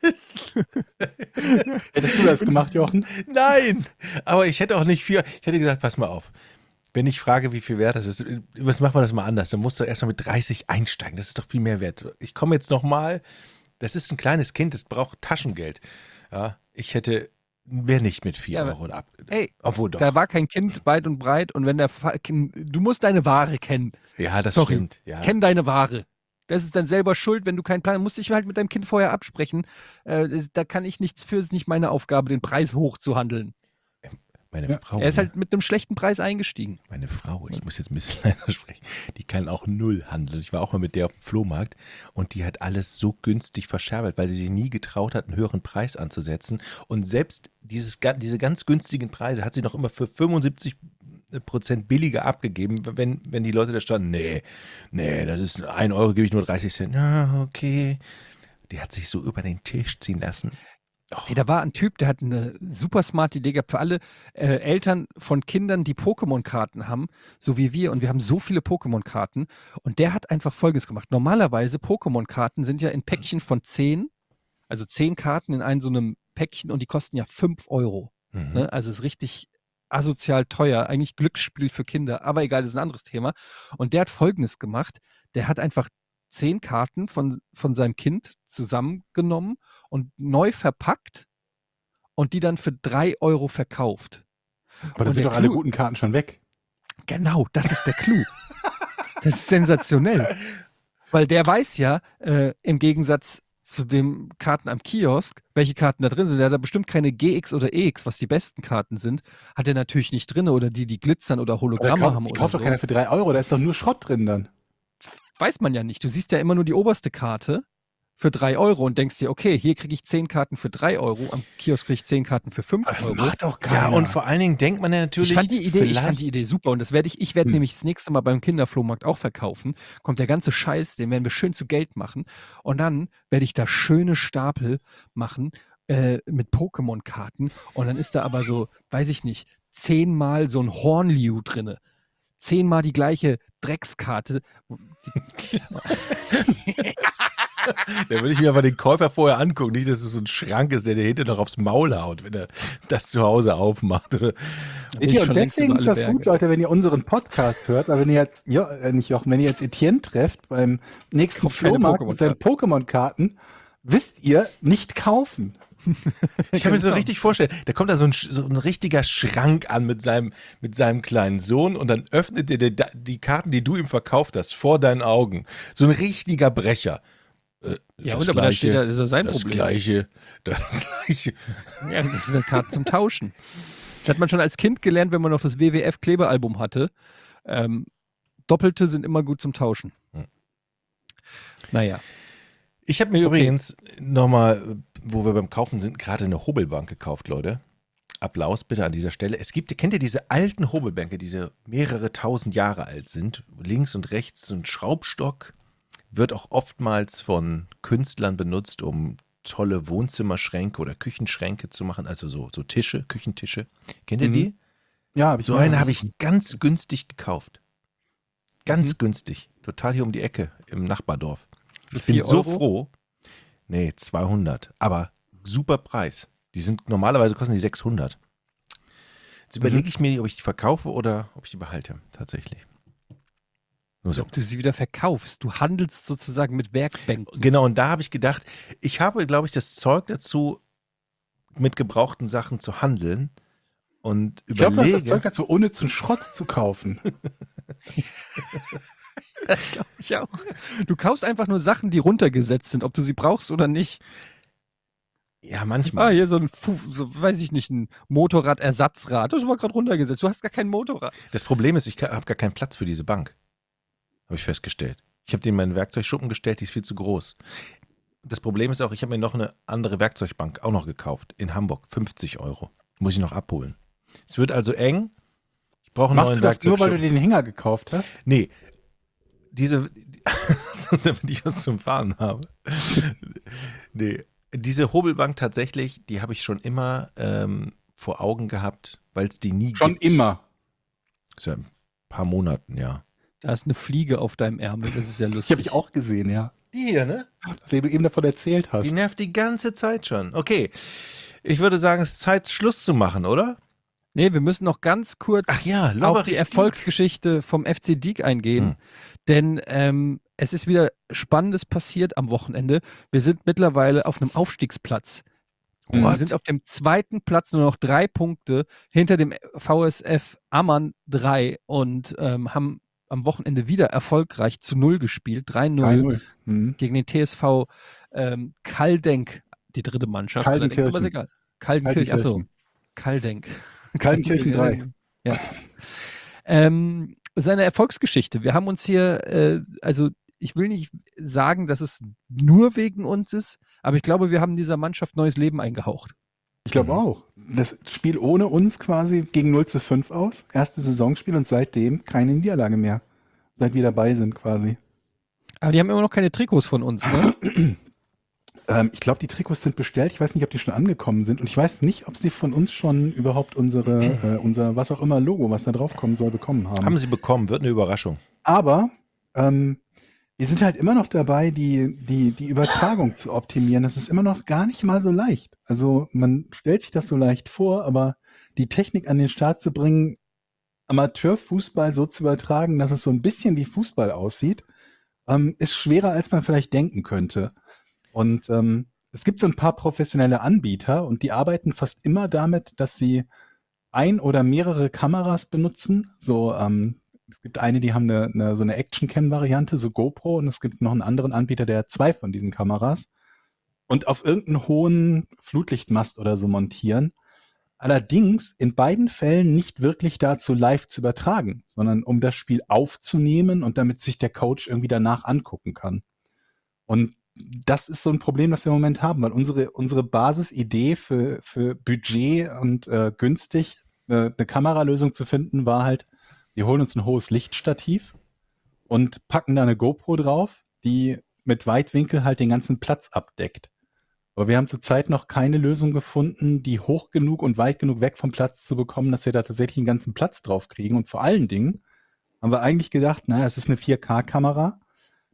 Hättest du das gemacht, Jochen? Nein, aber ich hätte auch nicht vier. Ich hätte gesagt, pass mal auf. Wenn ich frage, wie viel wert das ist, was machen wir das mal anders? Dann musst du erstmal mit dreißig einsteigen. Das ist doch viel mehr wert. Ich komme jetzt nochmal. Das ist ein kleines Kind, das braucht Taschengeld. Ja, ich hätte, wäre nicht mit vier Ja, aber- Euro ab. Ey, Obwohl doch. da war kein Kind weit und breit und wenn der, Fa du musst deine Ware kennen. Ja, das Sorry. stimmt. Ja. Kenn deine Ware. Das ist dann selber schuld, wenn du keinen Plan hast. Musst dich halt mit deinem Kind vorher absprechen. Äh, da kann ich nichts für, es ist nicht meine Aufgabe, den Preis hochzuhandeln. Meine Ja. Frau. Er ist halt mit einem schlechten Preis eingestiegen. Meine Frau, ich muss jetzt ein bisschen leiser sprechen, die kann auch null handeln. Ich war auch mal mit der auf dem Flohmarkt und die hat alles so günstig verscherbelt, weil sie sich nie getraut hat, einen höheren Preis anzusetzen. Und selbst dieses, ga- diese ganz günstigen Preise hat sie noch immer für fünfundsiebzig Prozent billiger abgegeben, wenn, wenn die Leute da standen, nee, nee, das ist ein Euro, gebe ich nur dreißig Cent. Ja, okay. Die hat sich so über den Tisch ziehen lassen. Hey, da war ein Typ, der hat eine super smarte Idee gehabt für alle äh, Eltern von Kindern, die Pokémon-Karten haben, so wie wir. Und wir haben so viele Pokémon-Karten. Und der hat einfach Folgendes gemacht. Normalerweise, Pokémon-Karten sind ja in Päckchen von zehn, also zehn Karten in einem so einem Päckchen und die kosten ja fünf Euro. Mhm. Ne? Also es ist richtig asozial teuer. Eigentlich Glücksspiel für Kinder. Aber egal, das ist ein anderes Thema. Und der hat Folgendes gemacht. Der hat einfach zehn Karten von, von seinem Kind zusammengenommen und neu verpackt und die dann für drei Euro verkauft. Aber da Und sind der doch alle Clou- guten Karten schon weg. Genau, das ist der Clou. Das ist sensationell. Weil der weiß ja, äh, im Gegensatz zu den Karten am Kiosk, welche Karten da drin sind. Der hat da bestimmt keine G X oder E X, was die besten Karten sind, hat er natürlich nicht drin oder die, die glitzern oder Aber Hologramme kauf, haben die oder kauft so. doch keiner für drei Euro, da ist doch nur Schrott drin dann. Weiß man ja nicht. Du siehst ja immer nur die oberste Karte für drei Euro und denkst dir, okay, hier kriege ich zehn Karten für drei Euro, am Kiosk kriege ich zehn Karten für fünf Euro. doch Ja, und vor allen Dingen denkt man ja natürlich, Ich fand die Idee, ich vielleicht, fand die Idee super und das werde ich, ich werde Hm. nämlich das nächste Mal beim Kinderflohmarkt auch verkaufen. Kommt der ganze Scheiß, den werden wir schön zu Geld machen und dann werde ich da schöne Stapel machen äh, mit Pokémon-Karten und dann ist da aber so, weiß ich nicht, zehnmal so ein Hornliu drinne. Zehnmal die gleiche Dreckskarte. Da würde ich mir aber den Käufer vorher angucken. Nicht, dass es so ein Schrank ist, der dir hinter noch aufs Maul haut, wenn er das zu Hause aufmacht. Oder? Da bin Seht ich ihr, und schon längst deswegen über ist alle das gut, Berge. Leute, wenn ihr unseren Podcast hört, weil wenn ihr jetzt, jo, äh, nicht Jochen, wenn ihr jetzt Etienne trefft beim nächsten Kauft keine Flohmarkt mit seinen Pokémon-Karten, wisst ihr, nicht kaufen. Ich kann mir so richtig vorstellen, da kommt da so ein, Sch- so ein richtiger Schrank an mit seinem, mit seinem kleinen Sohn und dann öffnet er die, die Karten, die du ihm verkauft hast, vor deinen Augen. So ein richtiger Brecher. Äh, Ja, das und aber da steht Gleiche, da, das ist ja sein das Problem. Gleiche, das Gleiche. Ja, das ist eine Karte zum Tauschen. Das hat man schon als Kind gelernt, wenn man noch das W W F-Klebealbum hatte. Ähm, Doppelte sind immer gut zum Tauschen. Hm. Naja. Ich habe mir Okay. übrigens nochmal, wo wir beim Kaufen sind, gerade eine Hobelbank gekauft, Leute. Applaus bitte an dieser Stelle. Es gibt, kennt ihr diese alten Hobelbänke, diese mehrere tausend Jahre alt sind? Links und rechts so ein Schraubstock. Wird auch oftmals von Künstlern benutzt, um tolle Wohnzimmerschränke oder Küchenschränke zu machen. Also so, so Tische, Küchentische. Kennt ihr Mhm. die? Ja, habe ich So mehrere eine habe ich davon. ganz günstig gekauft. Ganz Mhm. günstig. Total hier um die Ecke im Nachbardorf. Für Ich bin vier so Euro? froh. Nee, zweihundert. Aber super Preis. Die sind, normalerweise kosten die sechshundert. Jetzt überlege ich mir, ob ich die verkaufe oder ob ich die behalte. Tatsächlich. Nur Also, so. ob du sie wieder verkaufst. Du handelst sozusagen mit Werkbänken. Genau, und da habe ich gedacht, ich habe, glaube ich, das Zeug dazu, mit gebrauchten Sachen zu handeln und Ich glaube, das ist das überlege. Zeug dazu, unnützen Schrott zu kaufen. Das glaube ich auch. Du kaufst einfach nur Sachen, die runtergesetzt sind, ob du sie brauchst oder nicht. Ja, Ah, manchmal. hier so ein, Fu so, weiß ich nicht, ein Motorradersatzrad. Das war gerade runtergesetzt. Du hast gar kein Motorrad. Das Problem ist, ich habe gar keinen Platz für diese Bank. Habe ich festgestellt. Ich habe die in meinen Werkzeugschuppen gestellt, die ist viel zu groß. Das Problem ist auch, ich habe mir noch eine andere Werkzeugbank auch noch gekauft. In Hamburg. fünfzig Euro. Muss ich noch abholen. Es wird also eng. Ich brauche einen Machst neuen du das nur, weil du Werkzeugschuppen. den Hänger gekauft hast? Nee. Diese, so, damit ich was zum Fahren habe. Nee. Diese Hobelbank tatsächlich, die habe ich schon immer ähm, vor Augen gehabt, weil es die nie Schon gibt. immer. Seit ein paar Monaten, ja. Da ist eine Fliege auf deinem Ärmel. Das ist ja Die lustig. habe ich auch gesehen, ja. Die hier, ne? Wie du eben davon erzählt Die hast. nervt die ganze Zeit schon. Okay. Ich würde sagen, es ist Zeit, Schluss zu machen, oder? Nee, wir müssen noch ganz kurz Ach ja, auf Lobberich die Erfolgsgeschichte vom F C Dieck eingehen. Hm. Denn ähm, es ist wieder Spannendes passiert am Wochenende. Wir sind mittlerweile auf einem Aufstiegsplatz. Wir What? sind auf dem zweiten Platz, nur noch drei Punkte hinter dem V S F Ammann drei und ähm, haben am Wochenende wieder erfolgreich zu null gespielt. drei null drei null. Mhm. gegen den T S V ähm, Kaldenk, die dritte Mannschaft. Kaldenkirchen. Allerdings, aber ist egal. Kaldenkirchen, achso. Kaldenk. Kaldenkirchen drei. Ja. Ähm, seine Erfolgsgeschichte. Wir haben uns hier, äh, also ich will nicht sagen, dass es nur wegen uns ist, aber ich glaube, wir haben dieser Mannschaft neues Leben eingehaucht. Ich glaube Mhm. auch. Das Spiel ohne uns quasi ging null zu fünf aus. Erste Saisonspiel und seitdem keine Niederlage mehr. Seit wir dabei sind quasi. Aber die haben immer noch keine Trikots von uns, ne? Ähm, ich glaube, die Trikots sind bestellt. Ich weiß nicht, ob die schon angekommen sind. Und ich weiß nicht, ob sie von uns schon überhaupt unsere, äh, unser, was auch immer, Logo, was da drauf kommen soll, bekommen haben. Haben sie bekommen, wird eine Überraschung. Aber ähm, wir sind halt immer noch dabei, die, die, die Übertragung zu optimieren. Das ist immer noch gar nicht mal so leicht. Also man stellt sich das so leicht vor, aber die Technik an den Start zu bringen, Amateurfußball so zu übertragen, dass es so ein bisschen wie Fußball aussieht, ähm, ist schwerer, als man vielleicht denken könnte. Und ähm, es gibt so ein paar professionelle Anbieter und die arbeiten fast immer damit, dass sie ein oder mehrere Kameras benutzen. So, ähm, es gibt eine, die haben eine, eine, so eine Action-Cam-Variante, so GoPro, und es gibt noch einen anderen Anbieter, der hat zwei von diesen Kameras und auf irgendeinen hohen Flutlichtmast oder so montieren. Allerdings in beiden Fällen nicht wirklich dazu live zu übertragen, sondern um das Spiel aufzunehmen und damit sich der Coach irgendwie danach angucken kann. Und das ist so ein Problem, das wir im Moment haben, weil unsere, unsere Basisidee für, für Budget und äh, günstig äh, eine Kameralösung zu finden war halt, wir holen uns ein hohes Lichtstativ und packen da eine GoPro drauf, die mit Weitwinkel halt den ganzen Platz abdeckt. Aber wir haben zurzeit noch keine Lösung gefunden, die hoch genug und weit genug weg vom Platz zu bekommen, dass wir da tatsächlich einen ganzen Platz drauf kriegen. Und vor allen Dingen haben wir eigentlich gedacht, naja, es ist eine vier K-Kamera.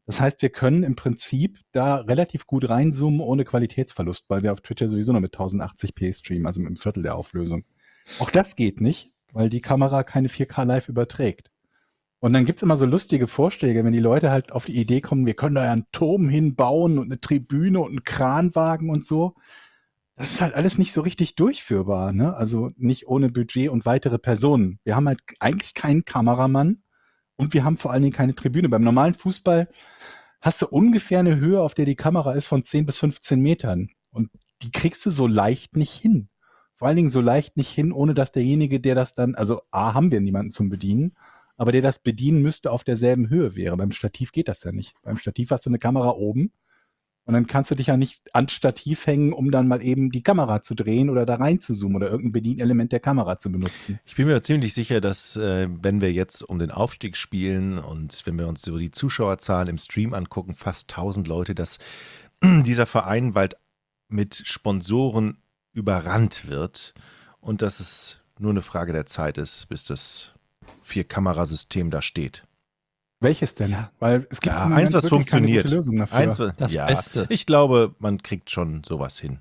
Das heißt, wir können im Prinzip da relativ gut reinzoomen ohne Qualitätsverlust, weil wir auf Twitch ja sowieso noch mit tausendachtzig p streamen, also mit einem Viertel der Auflösung. Auch das geht nicht, weil die Kamera keine vier K live überträgt. Und dann gibt's immer so lustige Vorschläge, wenn die Leute halt auf die Idee kommen, wir können da ja einen Turm hinbauen und eine Tribüne und einen Kranwagen und so. Das ist halt alles nicht so richtig durchführbar, ne? Also nicht ohne Budget und weitere Personen. Wir haben halt eigentlich keinen Kameramann und wir haben vor allen Dingen keine Tribüne. Beim normalen Fußball hast du ungefähr eine Höhe, auf der die Kamera ist, von zehn bis fünfzehn Metern. Und die kriegst du so leicht nicht hin. Vor allen Dingen so leicht nicht hin, ohne dass derjenige, der das dann, also A, haben wir niemanden zum Bedienen, aber der das bedienen müsste, auf derselben Höhe wäre. Beim Stativ geht das ja nicht. Beim Stativ hast du eine Kamera oben und dann kannst du dich ja nicht ans Stativ hängen, um dann mal eben die Kamera zu drehen oder da rein zu zoomen oder irgendein Bedienelement der Kamera zu benutzen. Ich bin mir ziemlich sicher, dass äh, wenn wir jetzt um den Aufstieg spielen und wenn wir uns so die Zuschauerzahlen im Stream angucken, fast tausend Leute, dass dieser Verein bald mit Sponsoren überrannt wird und dass es nur eine Frage der Zeit ist, bis das Vier-Kamerasystem da steht. Welches denn? Ja. Weil es gibt Ja, im eins, Moment was wirklich keine funktioniert. gute Lösung dafür. Eins, was- Das ja, Beste. Ich glaube, man kriegt schon sowas hin.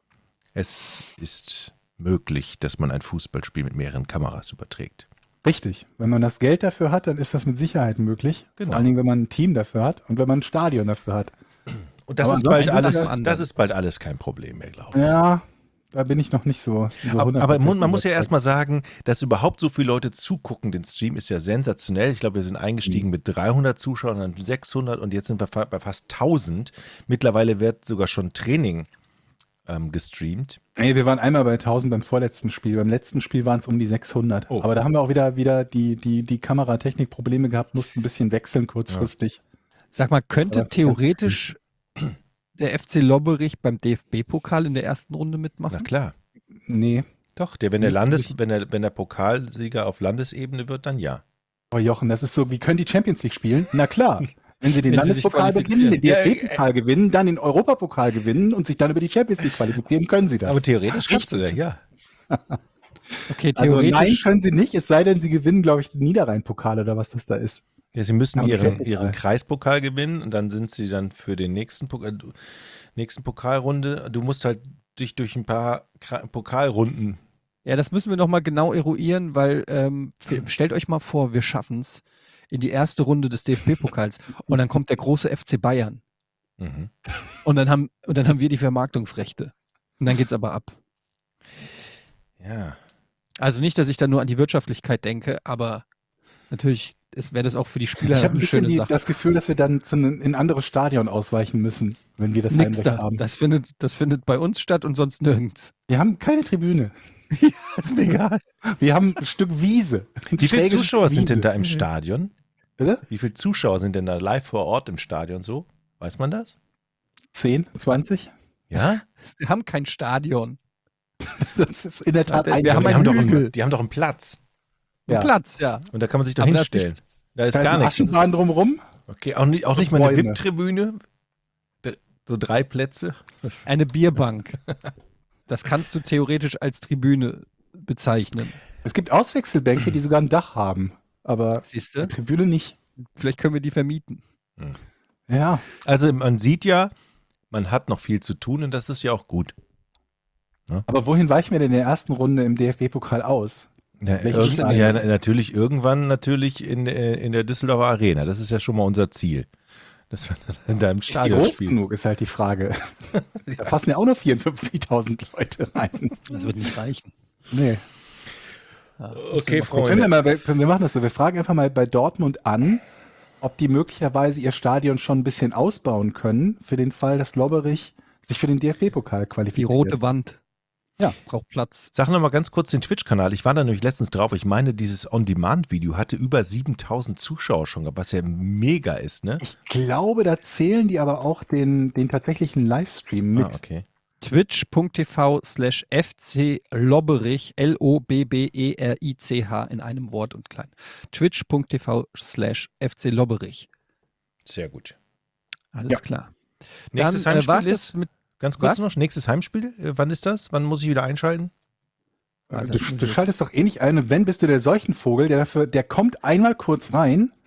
Es ist möglich, dass man ein Fußballspiel mit mehreren Kameras überträgt. Richtig. Wenn man das Geld dafür hat, dann ist das mit Sicherheit möglich. Genau. Vor allen Dingen, wenn man ein Team dafür hat und wenn man ein Stadion dafür hat. Und das Aber ist bald ansonsten alles, ist das anders. das ist bald alles kein Problem mehr, glaube ich. Ja, da bin ich noch nicht so, so Aber, aber hundert Prozent man muss ja überzeugt. erstmal sagen, dass überhaupt so viele Leute zugucken, den Stream ist ja sensationell. Ich glaube, wir sind eingestiegen mit dreihundert Zuschauern, dann sechshundert und jetzt sind wir fa- bei fast tausend. Mittlerweile wird sogar schon Training ähm, gestreamt. Nee, wir waren einmal bei tausend beim vorletzten Spiel. Beim letzten Spiel waren es um die sechshundert. Oh. Aber da haben wir auch wieder, wieder die, die, die Kameratechnik-Probleme gehabt, mussten ein bisschen wechseln kurzfristig. Sag mal, könnte Aber- theoretisch der F C Lobberich beim D F B-Pokal in der ersten Runde mitmachen? Na klar. Nee. Doch, der, wenn, der Müsste Landes, sich- wenn, der, wenn der Pokalsieger auf Landesebene wird, dann ja. Oh Jochen, das ist so, wie können die Champions League spielen? Na klar. Wenn sie den Wenn sie sich Landespokal gewinnen, den qualifizieren. D F B-Pokal gewinnen, dann den Europapokal gewinnen und sich dann über die Champions League qualifizieren, können sie das. Aber theoretisch kannst du das, ja. Okay, also nein, theoretisch. können sie nicht, es sei denn, sie gewinnen, glaube ich, den Niederrhein-Pokal oder was das da ist. Ja, sie müssen Aber ihren, okay. ihren Kreispokal gewinnen und dann sind sie dann für den nächsten, Pokal, nächsten Pokalrunde. Du musst halt dich durch ein paar Kra- Pokalrunden. Ja, das müssen wir nochmal genau eruieren, weil ähm, wir- stellt euch mal vor, wir schaffen es in die erste Runde des D F B-Pokals und dann kommt der große F C Bayern Mhm. und dann haben, und dann haben wir die Vermarktungsrechte. Und dann geht's aber ab. Ja. Also nicht, dass ich da nur an die Wirtschaftlichkeit denke, aber natürlich wäre das auch für die Spieler Ich habe ein eine bisschen schöne die, Sache. das Gefühl, dass wir dann zu einem, in ein anderes Stadion ausweichen müssen, wenn wir das Nix Heimrecht da. haben. Das findet, das findet bei uns statt und sonst nirgends. Wir haben keine Tribüne. Ist mir egal. Wir haben ein Stück Wiese. Ein Wie viele schräges Zuschauer Stück sind denn Wiese. da im Stadion? Bitte? Wie viele Zuschauer sind denn da live vor Ort im Stadion so? Weiß man das? zehn, zwanzig? Ja? Wir haben kein Stadion. Das ist in der Tat Wir ein haben die, einen haben doch Hügel. einen, die haben doch einen Platz. Ein Ja. Platz, ja. Und da kann man sich doch Aber da ist hinstellen. nichts- Da ist Da ist gar eine nichts. Aschenbahn drumrum. Okay, auch nicht, auch nicht mal eine Bäume. V I P-Tribüne. D- So drei Plätze. Eine Bierbank. Das kannst du theoretisch als Tribüne bezeichnen. Es gibt Auswechselbänke, die sogar ein Dach haben. Aber Siehst die du? Tribüne nicht. Vielleicht können wir die vermieten. Ja. Also man sieht ja, man hat noch viel zu tun und das ist ja auch gut. Aber wohin weichen wir denn in der ersten Runde im D F B-Pokal aus? Ja, Welches irgend, Stadion? ja, na- natürlich irgendwann natürlich in, äh, in der Düsseldorfer Arena. Das ist ja schon mal unser Ziel. Dass wir dann in deinem Ist die Stadion groß spielen. genug, ist halt die Frage. Da passen ja auch nur vierundfünfzigtausend Leute rein. Das wird nicht reichen. Nee. Ja, Okay, müssen wir mal Können wir, Freunde. mal bei, wir machen das so. Wir fragen einfach mal bei Dortmund an, ob die möglicherweise ihr Stadion schon ein bisschen ausbauen können, für den Fall, dass Lobberich sich für den D F B-Pokal gucken. Die qualifiziert. rote Wand. Ja. Braucht Platz. Sag noch mal ganz kurz den Twitch-Kanal. Ich war da nämlich letztens drauf. Ich meine, dieses On-Demand-Video hatte über siebentausend Zuschauer schon gehabt, was ja mega ist, ne? Ich glaube, da zählen die aber auch den, den tatsächlichen Livestream mit. Ah, okay. Twitch.tv slash FC Lobberich, L O B B E R I C H in einem Wort und klein. Twitch.tv slash FC Lobberich. Sehr gut. Alles Ja. klar. Nächstes Dann äh, Heimspiel war's ist, das mit. ganz kurz was? noch, nächstes Heimspiel, äh, wann ist das? Wann muss ich wieder einschalten? Warte, Du, muss du ich- schaltest doch eh nicht ein, und wenn bist du der Seuchenvogel, der dafür, der kommt einmal kurz rein,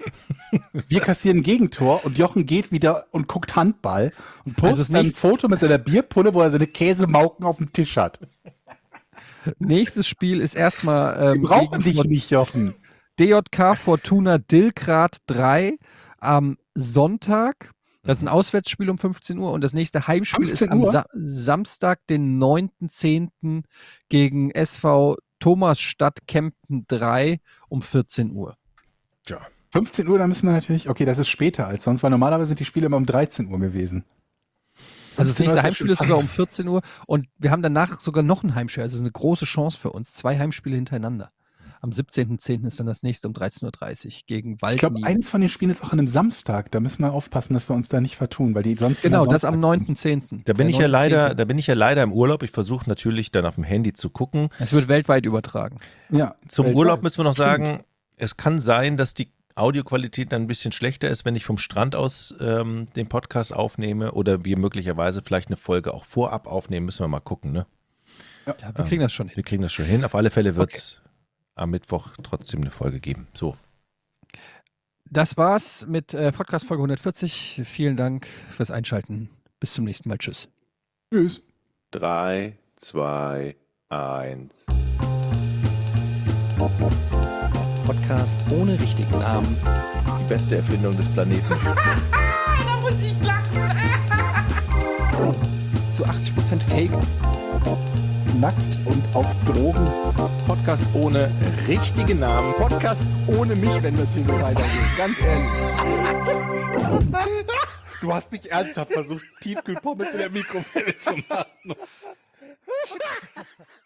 Wir kassieren ein Gegentor und Jochen geht wieder und guckt Handball und postet Also das dann ein nächste- Foto mit seiner Bierpulle, wo er seine Käsemauken auf dem Tisch hat. Nächstes Spiel ist erstmal Wir ähm, brauchen gegen dich nicht, Jochen. D J K Fortuna Dillgrad drei am Sonntag. Das ist ein Auswärtsspiel um fünfzehn Uhr und das nächste Heimspiel ist 15 am Uhr? Sa Samstag, den neunten zehnten gegen S V Thomasstadt Kempten drei um vierzehn Uhr. Tja. fünfzehn Uhr, da müssen wir natürlich, okay, das ist später als sonst, weil normalerweise sind die Spiele immer um dreizehn Uhr gewesen. Also das fünfzehn Uhr nächste ist Heimspiel ja ist schon sogar fast- um vierzehn Uhr und wir haben danach sogar noch ein Heimspiel. Also es ist eine große Chance für uns. Zwei Heimspiele hintereinander. Am siebzehnten zehnten ist dann das nächste um dreizehn Uhr dreißig gegen Ich glaube, Waldnie. eins von den Spielen ist auch an einem Samstag. Da müssen wir aufpassen, dass wir uns da nicht vertun, weil die sonst immer Genau, das am sonntags sind. neunten zehnten. Da bin ich ja leider, da bin ich ja leider im Urlaub. Ich versuche natürlich dann auf dem Handy zu gucken. Es wird weltweit übertragen. Ja, Zum weltweit. Urlaub müssen wir noch Stimmt. sagen, es kann sein, dass die Audioqualität dann ein bisschen schlechter ist, wenn ich vom Strand aus ähm, den Podcast aufnehme oder wir möglicherweise vielleicht eine Folge auch vorab aufnehmen. Müssen wir mal gucken, ne? Ja, wir kriegen das schon hin. Wir kriegen das schon hin. Auf alle Fälle wird es am Mittwoch trotzdem eine Folge geben. So. Das war's mit äh, Podcast Folge hundertvierzig. Vielen Dank fürs Einschalten. Bis zum nächsten Mal. Tschüss. Tschüss. Drei, zwei, eins. Podcast ohne richtigen Namen. Die beste Erfindung des Planeten. Zu achtzig Prozent Fake. Nackt und auf Drogen. Podcast ohne richtigen Namen. Podcast ohne mich, wenn das hier so weitergeht. Ganz ehrlich. Du hast nicht ernsthaft versucht, Tiefkühlpommes in der Mikrowelle zu machen.